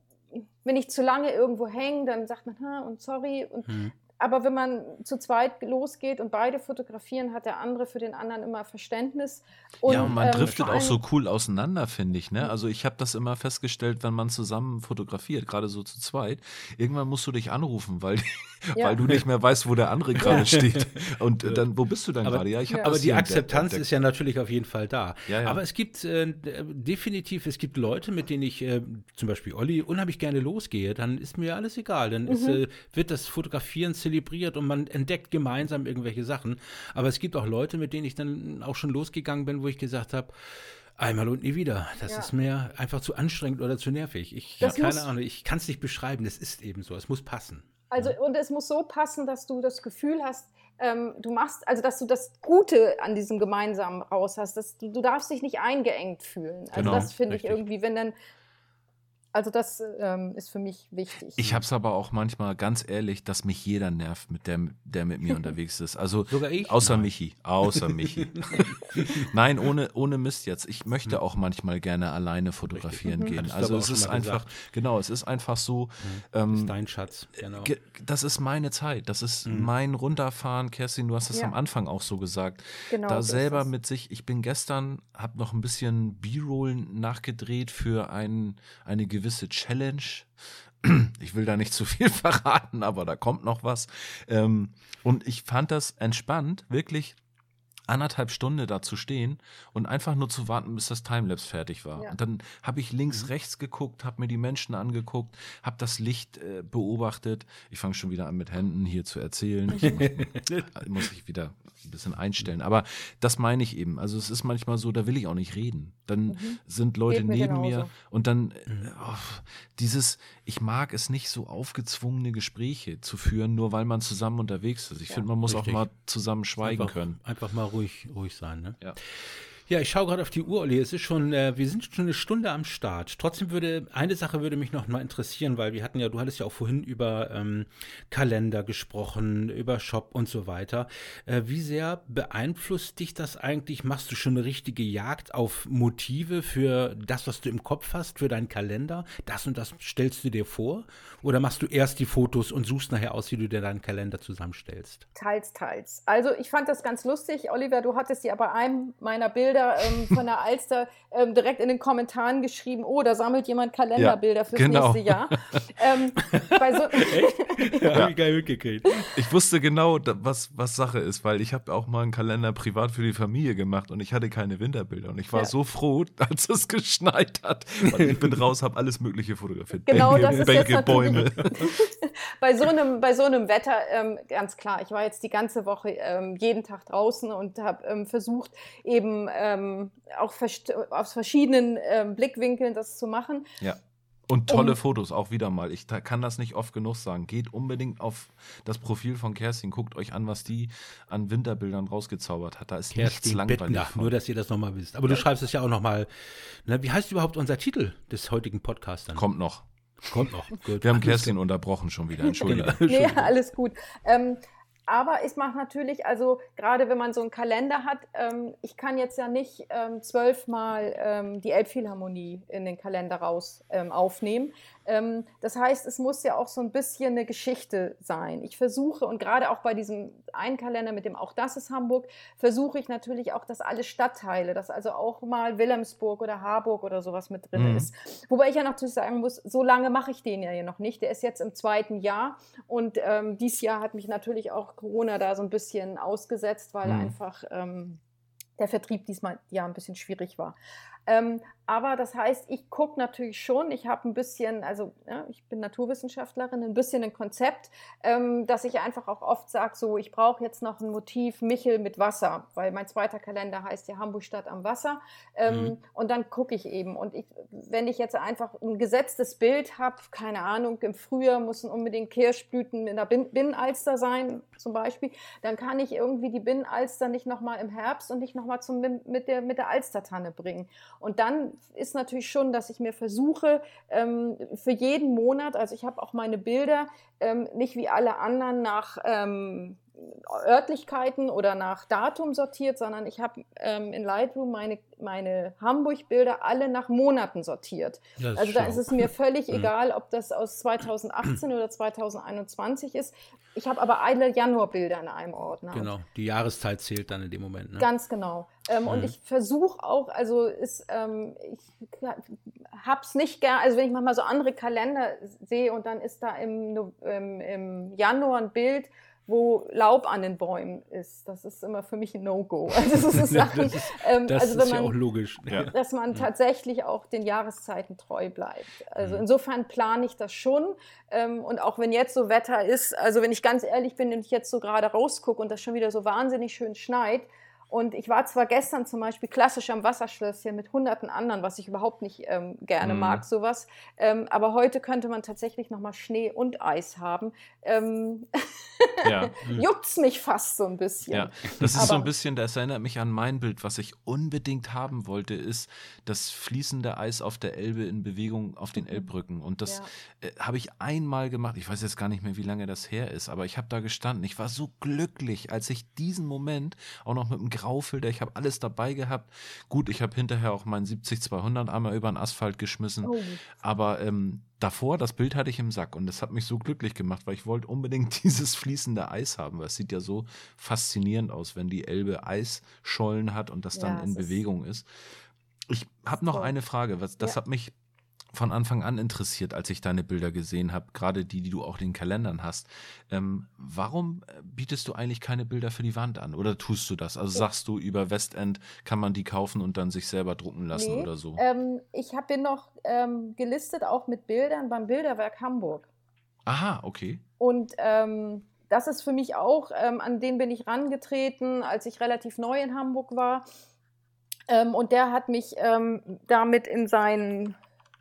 wenn ich zu lange irgendwo hänge, dann sagt man, ha, und sorry. Und, Mhm. aber wenn man zu zweit losgeht und beide fotografieren, hat der andere für den anderen immer Verständnis. Und, ja, und man ähm, driftet vor auch so allem- cool auseinander, finde ich. Ne? Also ich habe das immer festgestellt, wenn man zusammen fotografiert, gerade so zu zweit, irgendwann musst du dich anrufen, weil, Ja. weil du nicht mehr weißt, wo der andere gerade steht. Und äh, dann, wo bist du dann Aber- gerade? Ja, ich hab Ja. das Aber die hier entdeckt- Akzeptanz entdeckt. ist ja natürlich auf jeden Fall da. Ja, ja. Aber es gibt äh, definitiv, es gibt Leute, mit denen ich, äh, zum Beispiel Olli, unheimlich gerne losgehe, dann ist mir alles egal. Dann ist, äh, wird das Fotografieren zelebriert und man entdeckt gemeinsam irgendwelche Sachen. Aber es gibt auch Leute, mit denen ich dann auch schon losgegangen bin, wo ich gesagt habe, einmal und nie wieder. Das Ja. ist mir einfach zu anstrengend oder zu nervig. Ich Das keine muss- Ahnung, ich kann es nicht beschreiben. Das ist eben so. Es muss passen. Also, und es muss so passen, dass du das Gefühl hast, ähm, du machst, also dass du das Gute an diesem Gemeinsamen raus hast. Dass du, du darfst dich nicht eingeengt fühlen. Also Genau, das finde ich richtig. irgendwie, wenn dann, also das ähm, ist für mich wichtig. Ich habe es aber auch manchmal ganz ehrlich, dass mich jeder nervt, mit der, der mit mir unterwegs ist. Also Sogar ich? außer Nein. Michi, außer Michi. Nein, ohne, ohne Mist jetzt. Ich möchte auch manchmal gerne alleine fotografieren Richtig. gehen. Hattest du Also aber es auch schon ist mal einfach, gesagt. genau, es ist einfach so. Das Ähm, ist dein Schatz. Genau. Ge- Das ist meine Zeit, das ist mein Runterfahren. Kerstin, du hast es Ja. am Anfang auch so gesagt. Genau da so ist selber es. mit sich, ich bin gestern, habe noch ein bisschen B-Roll nachgedreht für ein, eine gewisse Challenge. Ich will da nicht zu viel verraten, aber da kommt noch was. Ähm, und ich fand das entspannt, wirklich anderthalb Stunden da zu stehen und einfach nur zu warten, bis das Timelapse fertig war. Ja. Und dann habe ich links, rechts geguckt, habe mir die Menschen angeguckt, habe das Licht äh, beobachtet. Ich fange schon wieder an mit Händen hier zu erzählen. Ich muss, muss ich wieder ein bisschen einstellen. Aber das meine ich eben. Also es ist manchmal so, da will ich auch nicht reden. Dann sind Leute Geht mir neben genauso. mir und dann äh, oh, dieses, ich mag es nicht so aufgezwungene Gespräche zu führen, nur weil man zusammen unterwegs ist. Ich Ja. finde, man muss Richtig. auch mal zusammen schweigen einfach, können. Einfach mal ruhig, ruhig sein. Ne? Ja. Ja, ich schaue gerade auf die Uhr, Olli. Es ist schon, äh, wir sind schon eine Stunde am Start. Trotzdem würde, eine Sache würde mich noch mal interessieren, weil wir hatten ja, du hattest ja auch vorhin über ähm, Kalender gesprochen, über Shop und so weiter. Äh, wie sehr beeinflusst dich das eigentlich? Machst du schon eine richtige Jagd auf Motive für das, was du im Kopf hast, für deinen Kalender? Das und das stellst du dir vor? Oder machst du erst die Fotos und suchst nachher aus, wie du dir deinen Kalender zusammenstellst? Teils, teils. Also ich fand das ganz lustig, Oliver, du hattest ja bei einem meiner Bilder ähm, von der Alster ähm, direkt in den Kommentaren geschrieben, oh, da sammelt jemand Kalenderbilder fürs genau. nächste Jahr. ähm, bei so, Ja, hab ich gar nicht mitgekriegt. Ich wusste genau, da- was, was Sache ist, weil ich habe auch mal einen Kalender privat für die Familie gemacht und ich hatte keine Winterbilder. Und ich war Ja. so froh, als es geschneit hat. Und ich bin raus, habe alles Mögliche fotografiert. Genau, Bänke, das ist Bänke, jetzt Bäume. natürlich bei so einem, bei so einem Wetter ähm, ganz klar. Ich war jetzt die ganze Woche ähm, jeden Tag draußen und habe ähm, versucht, eben ähm, auch verst- aus verschiedenen ähm, Blickwinkeln das zu machen. Ja. Und tolle Um- Fotos, auch wieder mal. Ich da- kann das nicht oft genug sagen. Geht unbedingt auf das Profil von Kerstin. Guckt euch an, was die an Winterbildern rausgezaubert hat. Da ist nichts Kerstin langweilig Bittner, von. nur dass ihr das nochmal wisst. Aber du schreibst es ja auch nochmal. Ne, wie heißt überhaupt unser Titel des heutigen Podcasts dann? Kommt noch. Kommt noch. Gut. Wir haben Kerstin unterbrochen schon wieder. Entschuldigung. Genau. Nee, alles gut. Ähm, aber ich mache natürlich, also gerade wenn man so einen Kalender hat, ähm, ich kann jetzt ja nicht ähm, zwölfmal ähm, die Elbphilharmonie in den Kalender raus ähm, aufnehmen. Ähm, das heißt, es muss ja auch so ein bisschen eine Geschichte sein. Ich versuche, und gerade auch bei diesem einen Kalender mit dem Auch das ist Hamburg, versuche ich natürlich auch, dass alle Stadtteile, dass also auch mal Wilhelmsburg oder Harburg oder sowas mit drin Mhm. ist. Wobei ich ja natürlich sagen muss, so lange mache ich den ja hier noch nicht. Der ist jetzt im zweiten Jahr und ähm, dieses Jahr hat mich natürlich auch Corona da so ein bisschen ausgesetzt, weil Mhm. einfach ähm, der Vertrieb diesmal ja ein bisschen schwierig war. Ähm, aber das heißt, ich gucke natürlich schon, ich habe ein bisschen, also ja, ich bin Naturwissenschaftlerin, ein bisschen ein Konzept, ähm, dass ich einfach auch oft sage, so, ich brauche jetzt noch ein Motiv Michel mit Wasser, weil mein zweiter Kalender heißt ja Hamburg Stadt am Wasser. Ähm, Mhm. Und dann gucke ich eben. Und ich, wenn ich jetzt einfach ein gesetztes Bild habe, keine Ahnung, im Frühjahr müssen unbedingt Kirschblüten in der Bin- Binnenalster sein, zum Beispiel, dann kann ich irgendwie die Binnenalster nicht nochmal im Herbst und nicht nochmal zum, mit, der, mit der Alstertanne bringen. Und dann ist natürlich schon, dass ich mir versuche, ähm, für jeden Monat, also ich habe auch meine Bilder ähm, nicht wie alle anderen nach ähm, Örtlichkeiten oder nach Datum sortiert, sondern ich habe ähm, in Lightroom meine, meine Hamburg-Bilder alle nach Monaten sortiert. Das ist Also da schlau. ist es mir völlig Mhm. egal, ob das aus zweitausendachtzehn oder zweitausendeinundzwanzig ist. Ich habe aber alle Januarbilder in einem Ordner. Und Genau, die Jahreszeit zählt dann in dem Moment. Ne? ganz genau. Ähm, Und Mhm. ich versuche auch, also ist, ähm, ich habe es nicht gern, also wenn ich manchmal so andere Kalender sehe und dann ist da im, No- ähm, im Januar ein Bild, wo Laub an den Bäumen ist. Das ist immer für mich ein No-Go. Also das ist Sachen, Das ist, ähm, das also wenn ist ja man, auch logisch. Ja. dass man tatsächlich auch den Jahreszeiten treu bleibt. Also Mhm. insofern plane ich das schon. Ähm, und auch wenn jetzt so Wetter ist, also wenn ich ganz ehrlich bin, wenn ich jetzt so gerade rausgucke und das schon wieder so wahnsinnig schön schneit, und ich war zwar gestern zum Beispiel klassisch am Wasserschlösschen mit hunderten anderen, was ich überhaupt nicht ähm, gerne Mhm. mag, sowas. Ähm, aber heute könnte man tatsächlich nochmal Schnee und Eis haben. Ähm, Ja. juckt's mich fast so ein bisschen. Ja, das ist so ein Aber- bisschen, das erinnert mich an mein Bild, was ich unbedingt haben wollte, ist das fließende Eis auf der Elbe in Bewegung auf den Elbbrücken. Und das äh, habe ich einmal gemacht. Ich weiß jetzt gar nicht mehr, wie lange das her ist, aber ich habe da gestanden. Ich war so glücklich, als ich diesen Moment auch noch mit dem Graufilter, ich habe alles dabei gehabt. Gut, ich habe hinterher auch meinen siebzig zweihundert einmal über den Asphalt geschmissen. Oh. Aber ähm, davor, das Bild hatte ich im Sack und das hat mich so glücklich gemacht, weil ich wollte unbedingt dieses fließende Eis haben, weil es sieht ja so faszinierend aus, wenn die Elbe Eisschollen hat und das dann Ja, in es ist- Bewegung ist. Ich habe noch toll. eine Frage, was, das Ja. hat mich von Anfang an interessiert, als ich deine Bilder gesehen habe, gerade die, die du auch in den Kalendern hast. Ähm, warum äh, bietest du eigentlich keine Bilder für die Wand an? Oder tust du das? Also sagst du, über Westend kann man die kaufen und dann sich selber drucken lassen Nee, oder so? ähm, ich hab, bin noch ähm, gelistet, auch mit Bildern beim Bilderwerk Hamburg. Aha, okay. Und ähm, das ist für mich auch, ähm, an den bin ich rangetreten, als ich relativ neu in Hamburg war. Ähm, und der hat mich ähm, damit in sein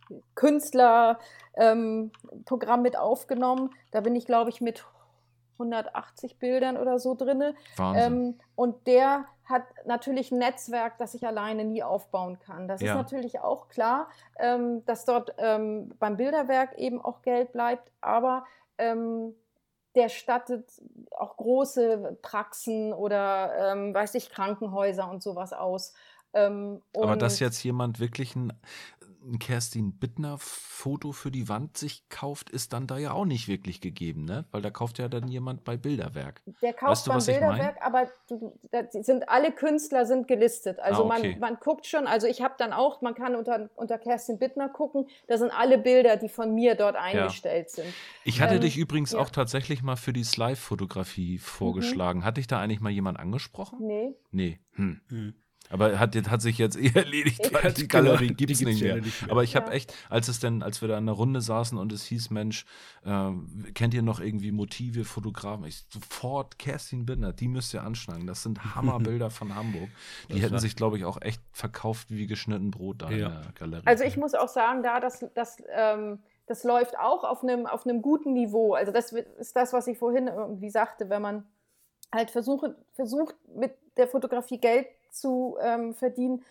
Künstlerprogramm mit aufgenommen. Da bin ich, glaube ich, mit hundertachtzig Bildern oder so drinne. Wahnsinn. Ähm, und der hat natürlich ein Netzwerk, das ich alleine nie aufbauen kann. Das Ja. ist natürlich auch klar, ähm, dass dort ähm, beim Bilderwerk eben auch Geld bleibt, aber ähm, der stattet auch große Praxen oder, ähm, weiß ich, Krankenhäuser und sowas aus. Ähm, Aber dass und- jetzt jemand wirklich ein, ein Kerstin Bittner-Foto für die Wand sich kauft, ist dann da ja auch nicht wirklich gegeben, ne? Weil da kauft ja dann jemand bei Bilderwerk. Der kauft Weißt du, beim was ich mein? Bilderwerk, aber du, da sind alle Künstler sind gelistet. Also Ah, okay. man, man guckt schon, also ich habe dann auch, man kann unter, unter Kerstin Bittner gucken, da sind alle Bilder, die von mir dort eingestellt sind. Ich hatte Ähm, dich übrigens ja. Mhm. auch tatsächlich mal für die Slide-Fotografie vorgeschlagen. Hat dich da eigentlich mal jemand angesprochen? Nee. Nee. Hm. Hm. Aber hat, hat sich jetzt eh erledigt, Ich- weil die Genau, Galerie die gibt es gibt's nicht ja mehr. nicht mehr. Aber ich habe Ja. echt, als es denn, als wir da in der Runde saßen und es hieß, Mensch, äh, kennt ihr noch irgendwie Motive, Fotografen? Ich sofort Kerstin Bittner, die müsst ihr anschlagen. Das sind Hammerbilder von Hamburg. Die Das hätten war- sich, glaube ich, auch echt verkauft wie geschnitten Brot da Ja. in der Galerie. Also ich muss auch sagen, da das, das, ähm, das läuft auch auf einem, auf einem guten Niveau. Also das ist das, was ich vorhin irgendwie sagte, wenn man halt versuche, versucht, mit der Fotografie Geld zu ähm, verdienen,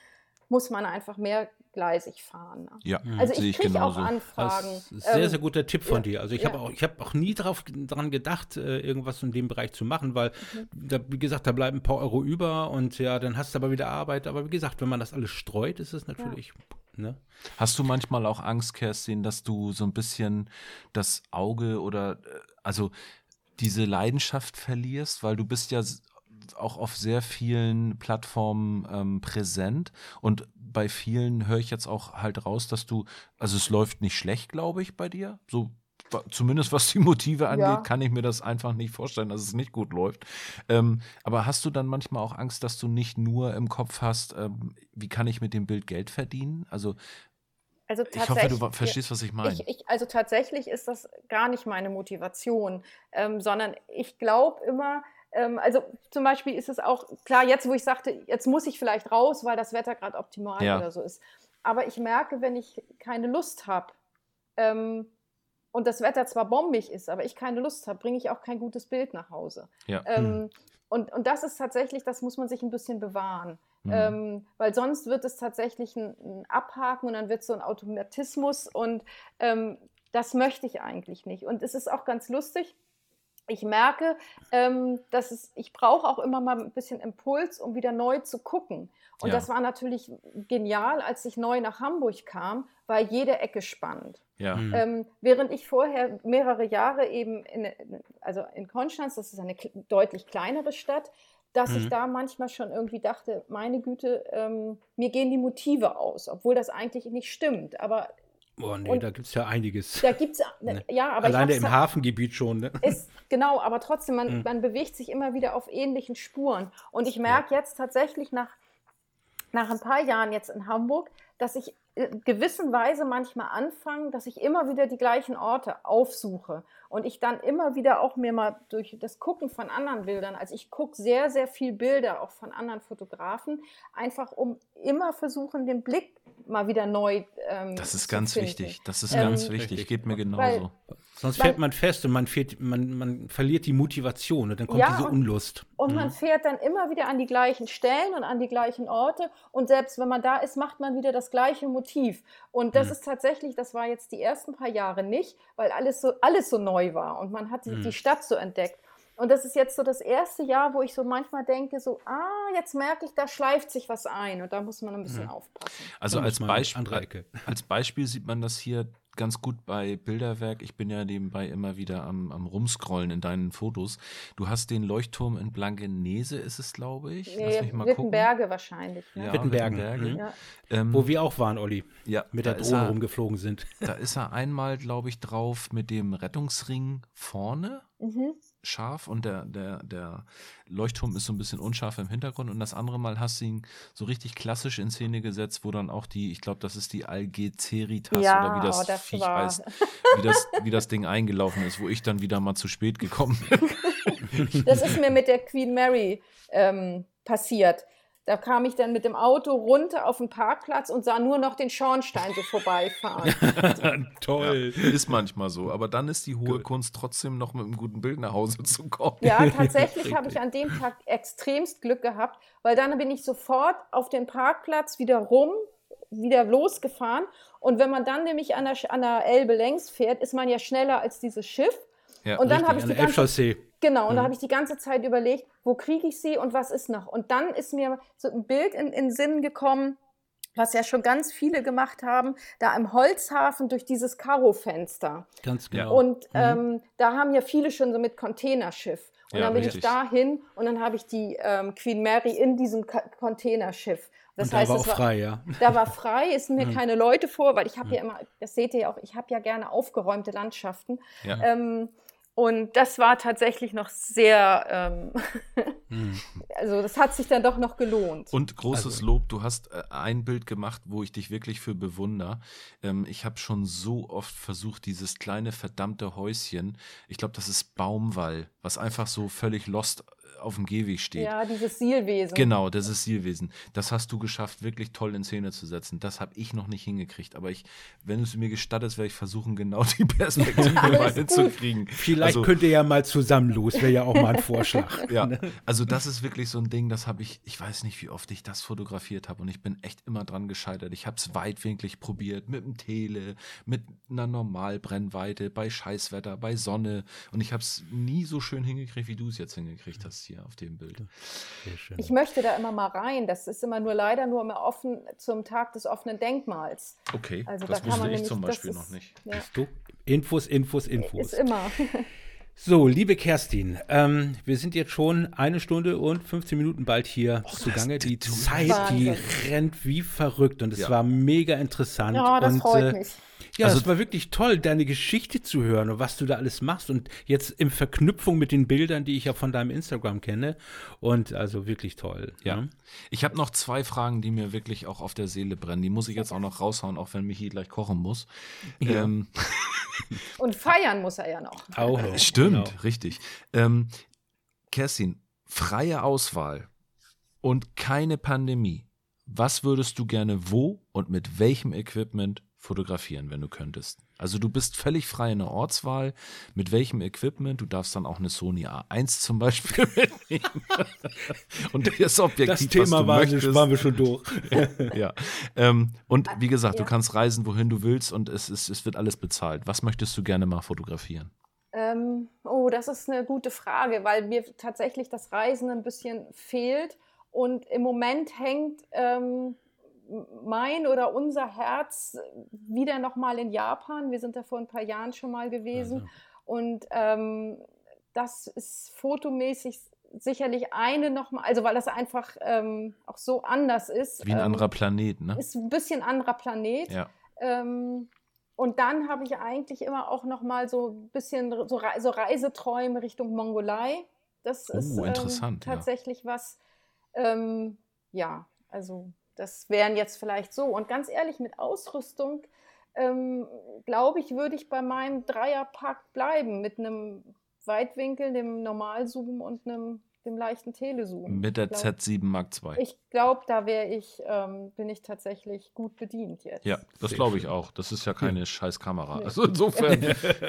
muss man einfach mehrgleisig fahren. Ne? Ja, Also sehe ich ich kriege auch genauso. Anfragen. Das ist sehr, ähm, sehr guter Tipp von ja, dir. Also ich ja. habe auch, ich habe auch nie drauf, daran gedacht, äh, irgendwas in dem Bereich zu machen, weil, da, wie gesagt, da bleiben ein paar Euro über und ja, dann hast du aber wieder Arbeit. Aber wie gesagt, wenn man das alles streut, ist es natürlich, ne? Hast du manchmal auch Angst, Kerstin, dass du so ein bisschen das Auge oder äh, also diese Leidenschaft verlierst, weil du bist ja s- auch auf sehr vielen Plattformen ähm, präsent und bei vielen höre ich jetzt auch halt raus, dass du, also es läuft nicht schlecht, glaube ich, bei dir, so wa- zumindest was die Motive angeht, Ja. kann ich mir das einfach nicht vorstellen, dass es nicht gut läuft. Ähm, aber hast du dann manchmal auch Angst, dass du nicht nur im Kopf hast, ähm, wie kann ich mit dem Bild Geld verdienen? Also Also ich hoffe, du tatsächlich, wa- verstehst, was ich meine. ich, ich, also tatsächlich ist das gar nicht meine Motivation, ähm, sondern ich glaube immer, ähm, also zum Beispiel ist es auch, klar, jetzt wo ich sagte, jetzt muss ich vielleicht raus, weil das Wetter gerade optimal Ja. oder so ist, aber ich merke, wenn ich keine Lust habe ähm, und das Wetter zwar bombig ist, aber ich keine Lust habe, bringe ich auch kein gutes Bild nach Hause. Ja. Ähm, und, und das ist tatsächlich, das muss man sich ein bisschen bewahren. Mhm. Ähm, weil sonst wird es tatsächlich ein, ein Abhaken und dann wird es so ein Automatismus und ähm, das möchte ich eigentlich nicht. Und es ist auch ganz lustig. Ich merke, ähm, dass es, ich brauche auch immer mal ein bisschen Impuls, um wieder neu zu gucken. Und Ja. das war natürlich genial, als ich neu nach Hamburg kam, war jede Ecke spannend. Ja. Mhm. Ähm, während ich vorher mehrere Jahre eben, in, also in Konstanz, das ist eine kle- deutlich kleinere Stadt, dass ich Mhm. da manchmal schon irgendwie dachte, meine Güte, ähm, mir gehen die Motive aus, obwohl das eigentlich nicht stimmt. Aber Boah, nee, und- da gibt es ja einiges. da gibt es, Ne. ja, aber Alleine ich im hab's- Hafengebiet schon, ne? ist, genau, aber trotzdem, man, Mhm. man bewegt sich immer wieder auf ähnlichen Spuren. Und ich merke jetzt tatsächlich nach, nach ein paar Jahren jetzt in Hamburg, dass ich in gewissen Weise manchmal anfange, dass ich immer wieder die gleichen Orte aufsuche. Und ich dann immer wieder auch mir mal durch das Gucken von anderen Bildern, also ich gucke sehr, sehr viel Bilder auch von anderen Fotografen, einfach um immer versuchen, den Blick mal wieder neu ähm, Das ist zu ganz finden. wichtig. Das ist Ähm, ganz wichtig. Richtig. Geht mir Weil- genauso. Sonst Weil- fährt man fest und man, fährt, man, man verliert die Motivation und dann kommt Ja, diese und- Unlust. Und Mhm. man fährt dann immer wieder an die gleichen Stellen und an die gleichen Orte. Und selbst wenn man da ist, macht man wieder das gleiche Motiv. Und das Mhm. ist tatsächlich, das war jetzt die ersten paar Jahre nicht, weil alles so, alles so neu war und man hat die, Mhm. die Stadt so entdeckt. Und das ist jetzt so das erste Jahr, wo ich so manchmal denke, so, ah, jetzt merke ich, da schleift sich was ein und da muss man ein bisschen Mhm. aufpassen. Also Da als muss man Beispiel, andere Ecke. als Beispiel sieht man das hier ganz gut bei Bilderwerk. Ich bin ja nebenbei immer wieder am, am Rumscrollen in deinen Fotos. Du hast den Leuchtturm in Blankenese, ist es, glaube ich. Lass Nee, mich mal gucken. Wittenberge wahrscheinlich. Ne? Ja, Wittenbergen. Wittenberge. Mhm. Ja. Ähm, Wo wir auch waren, Olli, ja, mit da der ist Drohne er- rumgeflogen sind. Da ist er einmal, glaube ich, drauf mit dem Rettungsring vorne. Mhm. Scharf und der, der, der Leuchtturm ist so ein bisschen unscharf im Hintergrund und das andere Mal hast du ihn so richtig klassisch in Szene gesetzt, wo dann auch die, ich glaube, das ist die Algeceritas Ja, oder wie das, oh, das Viech war- heißt, wie das, wie das Ding eingelaufen ist, wo ich dann wieder mal zu spät gekommen bin. Das ist mir mit der Queen Mary ähm, passiert. Da kam ich dann mit dem Auto runter auf den Parkplatz und sah nur noch den Schornstein so vorbeifahren. Toll. Ja, ist manchmal so, aber dann ist die hohe Kunst trotzdem noch mit einem guten Bild nach Hause zu kommen. Ja, tatsächlich habe ich an dem Tag extremst Glück gehabt, weil dann bin ich sofort auf den Parkplatz wieder rum, wieder losgefahren. Und wenn man dann nämlich an der, an der Elbe längs fährt, ist man ja schneller als dieses Schiff. Ja, Und dann Richtig, habe ich an die der ganze Elbchaussee. Genau, und da Mhm. habe ich die ganze Zeit überlegt, wo kriege ich sie und was ist noch? Und dann ist mir so ein Bild in in den Sinn gekommen, was ja schon ganz viele gemacht haben, da im Holzhafen durch dieses Karofenster. Ganz Ja. genau. Und ähm, da haben ja viele schon so mit Containerschiff. Und Ja, dann bin richtig. ich dahin und dann habe ich die ähm, Queen Mary in diesem Ka Containerschiff. Das und da heißt, war es auch war, frei, ja. da war frei, es sind mir Mhm. keine Leute vor, weil ich habe ja immer, das seht ihr ja auch, ich habe ja gerne aufgeräumte Landschaften. Ja. Ähm, und das war tatsächlich noch sehr, ähm, Mhm. also das hat sich dann doch noch gelohnt. Und großes Also- Lob, du hast äh, ein Bild gemacht, wo ich dich wirklich für bewundere. Ähm, ich habe schon so oft versucht, dieses kleine verdammte Häuschen, ich glaube, das ist Baumwall, was einfach so völlig lost auf dem Gehweg steht. Ja, dieses Sielwesen. Genau, das ist Sielwesen. Das hast du geschafft, wirklich toll in Szene zu setzen. Das habe ich noch nicht hingekriegt. Aber ich, wenn du es mir gestattest, werde ich versuchen, genau die Perspektive mal hinzukriegen. Vielleicht also, könnt ihr ja mal zusammen los, wäre ja auch mal ein Vorschlag. Ja, also das ist wirklich so ein Ding, das habe ich, ich weiß nicht, wie oft ich das fotografiert habe und ich bin echt immer dran gescheitert. Ich habe es weitwinklig probiert, mit dem Tele, mit einer Normalbrennweite, bei Scheißwetter, bei Sonne und ich habe es nie so schön hingekriegt, wie du es jetzt hingekriegt hast hier auf dem Bild. Sehr schön. Ich möchte da immer mal rein. Das ist immer nur leider nur immer offen zum Tag des offenen Denkmals. Okay, also das da kann man wusste ich nämlich, zum Beispiel ist, noch nicht. Ja. Du? Infos, Infos, Infos. Ist immer. So, liebe Kerstin, ähm, wir sind jetzt schon eine Stunde und fünfzehn Minuten bald hier Och, zugange. das- Die du- Zeit, Wahnsinn. die rennt wie verrückt und es Ja. war mega interessant. Ja, das und, freut äh, mich. Ja, Also- es war wirklich toll, deine Geschichte zu hören und was du da alles machst und jetzt in Verknüpfung mit den Bildern, die ich ja von deinem Instagram kenne und also wirklich toll. Ja. ne? Ich habe noch zwei Fragen, die mir wirklich auch auf der Seele brennen. Die muss ich jetzt auch noch raushauen, auch wenn Michi gleich kochen muss. Ja. Ähm, Und feiern muss er ja noch. Auch noch, Stimmt, genau. richtig. Ähm, Kerstin, freie Auswahl und keine Pandemie. Was würdest du gerne wo und mit welchem Equipment fotografieren, wenn du könntest? Also du bist völlig frei in der Ortswahl. Mit welchem Equipment? Du darfst dann auch eine Sony A eins zum Beispiel mitnehmen. Und das Objektiv, Das was Thema du war, möchtest. waren wir schon durch. Ja. Ähm, und wie gesagt, du Ja. kannst reisen, wohin du willst und es, ist, es wird alles bezahlt. Was möchtest du gerne mal fotografieren? Ähm, oh, das ist eine gute Frage, weil mir tatsächlich das Reisen ein bisschen fehlt. Und im Moment hängt ähm, mein oder unser Herz wieder nochmal in Japan. Wir sind da vor ein paar Jahren schon mal gewesen. Also. Und ähm, das ist fotomäßig sicherlich eine nochmal, also weil das einfach ähm, auch so anders ist. Wie ein ähm, anderer Planet, ne? Ist ein bisschen anderer Planet. Ja. Ähm, und dann habe ich eigentlich immer auch noch mal so ein bisschen so, Re so Reiseträume Richtung Mongolei. Das Oh, ist ähm, interessant, ja. tatsächlich was, ähm, ja, also das wären jetzt vielleicht so. Und ganz ehrlich, mit Ausrüstung, ähm, glaube ich, würde ich bei meinem Dreierpack bleiben, mit einem Weitwinkel, dem Normalzoom und einem dem leichten Telezoom. Mit der Ich glaub- Z sieben Mark zwei. Ich glaube, da wäre ich, ähm, bin ich tatsächlich gut bedient jetzt. Ja, das Sehr glaube ich schön. auch. Das ist ja keine scheiß Kamera. Nee. Also insofern.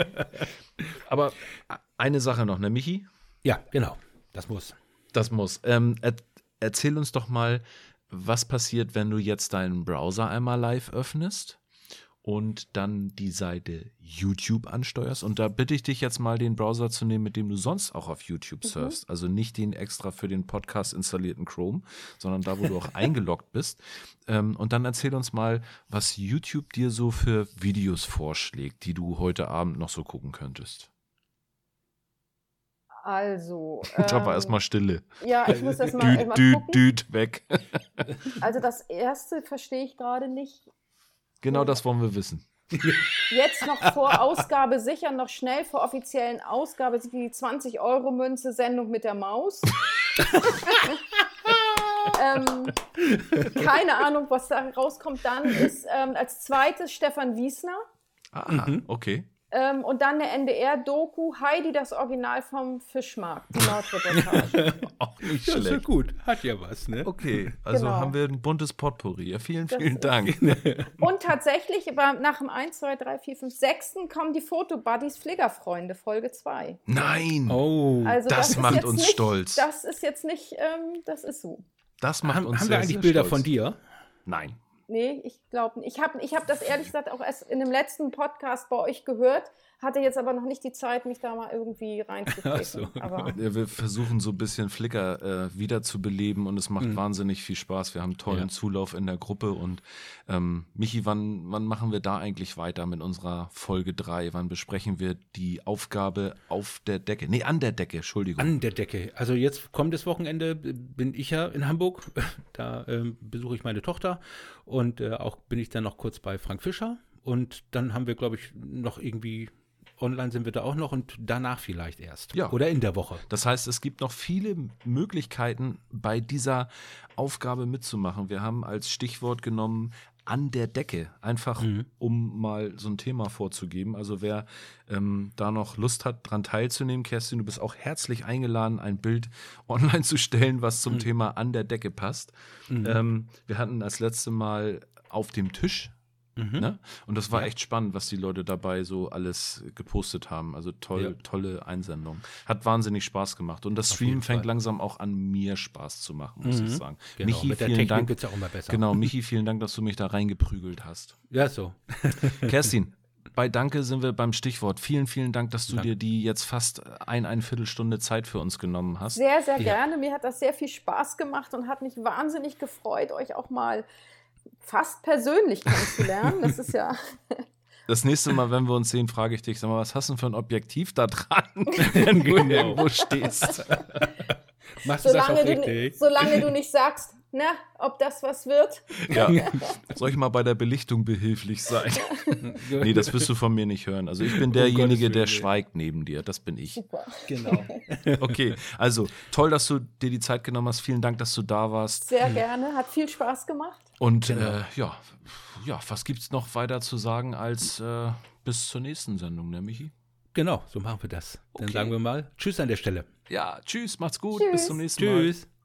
Aber eine Sache noch, ne, Michi? Ja, genau. Das muss. Das muss. Ähm, er, erzähl uns doch mal, was passiert, wenn du jetzt deinen Browser einmal live öffnest und dann die Seite YouTube ansteuerst. Und da bitte ich dich jetzt mal, den Browser zu nehmen, mit dem du sonst auch auf YouTube surfst. Also nicht den extra für den Podcast installierten Chrome, sondern da, wo du auch eingeloggt bist. Ähm, und dann erzähl uns mal, was YouTube dir so für Videos vorschlägt, die du heute Abend noch so gucken könntest. Also. Da war ähm, erstmal Stille. Ja, ich muss das mal, Düt, mal düt, gucken. düt, weg. Also das erste verstehe ich gerade nicht. Genau das wollen wir wissen. Jetzt noch vor Ausgabe sicher, noch schnell vor offiziellen Ausgabe die zwanzig-Euro-Münze Sendung mit der Maus. ähm, keine Ahnung, was da rauskommt. Dann ist ähm, als zweites Stefan Wiesner. Ah, okay. Ähm, und dann eine N D R-Doku, Heidi, das Original vom Fischmarkt, die Nordreportage. Auch nicht Ja, ist ja schlecht. gut. Hat ja was, ne? Okay, also Genau. haben wir ein buntes Potpourri. Ja, vielen, Das vielen ist- Dank. Und tatsächlich, aber nach dem eins, zwei, drei, vier, fünf, sechs kommen die Fotobuddies Pflegerfreunde, Folge zwei. Nein, Oh. Also Das ist macht jetzt uns nicht, stolz. Das ist jetzt nicht, ähm, das ist so. das macht haben uns haben sehr, wir eigentlich sehr Bilder stolz. von dir? Nein. Nee, ich glaube nicht. Ich habe ich hab das ehrlich gesagt auch erst in dem letzten Podcast bei euch gehört, hatte jetzt aber noch nicht die Zeit, mich da mal irgendwie reinzuklicken. Ach so. Aber Ja, wir versuchen so ein bisschen Flickr äh, wiederzubeleben und es macht wahnsinnig viel Spaß. Wir haben tollen Ja. Zulauf in der Gruppe und ähm, Michi, wann, wann machen wir da eigentlich weiter mit unserer Folge drei? Wann besprechen wir die Aufgabe auf der Decke? Nee, an der Decke, Entschuldigung. An der Decke. Also jetzt kommendes Wochenende bin ich ja in Hamburg. Da ähm, besuche ich meine Tochter und äh, auch bin ich dann noch kurz bei Frank Fischer. Und dann haben wir, glaube ich, noch irgendwie, online sind wir da auch noch und danach vielleicht erst. Ja. Oder in der Woche. Das heißt, es gibt noch viele Möglichkeiten, bei dieser Aufgabe mitzumachen. Wir haben als Stichwort genommen An der Decke. Einfach, mhm. um mal so ein Thema vorzugeben. Also wer ähm, da noch Lust hat, dran teilzunehmen, Kerstin, du bist auch herzlich eingeladen, ein Bild online zu stellen, was zum mhm. Thema An der Decke passt. Mhm. Ähm, wir hatten das letzte Mal Auf dem Tisch. Mhm. Ne? Und das war ja. echt spannend, was die Leute dabei so alles gepostet haben. Also toll, ja. tolle Einsendung. Hat wahnsinnig Spaß gemacht. Und das Auf Stream fängt langsam auch an, mir Spaß zu machen, muss mhm. ich sagen. Genau. Michi, mit der vielen Technik Dank. wird's ja auch immer besser. Genau, Michi, vielen Dank, dass du mich da reingeprügelt hast. Ja, so. Kerstin, bei Danke sind wir beim Stichwort. Vielen, vielen Dank, dass du Danke. dir die jetzt fast ein, eine Viertelstunde Zeit für uns genommen hast. Sehr, sehr Ja. gerne. Mir hat das sehr viel Spaß gemacht und hat mich wahnsinnig gefreut, euch auch mal fast persönlich kennenzulernen. Das ist ja... Das nächste Mal, wenn wir uns sehen, frage ich dich, sag mal, was hast du denn für ein Objektiv da dran, wenn du Genau. irgendwo stehst? Machst du das auch Solange du, richtig? solange du nicht sagst, na, ob das was wird. Ja. Soll ich mal bei der Belichtung behilflich sein? Nee, das wirst du von mir nicht hören. Also ich bin derjenige, Gottes der Willen. schweigt neben dir. Das bin ich. Super. Genau. Okay, also toll, dass du dir die Zeit genommen hast. Vielen Dank, dass du da warst. Sehr gerne. Hat viel Spaß gemacht. Und Genau. äh, ja, ja, was gibt's noch weiter zu sagen als äh, bis zur nächsten Sendung, ne, Michi? Genau, so machen wir das. Dann Okay. sagen wir mal Tschüss an der Stelle. Ja, tschüss, macht's gut, Tschüss. bis zum nächsten Mal. Tschüss.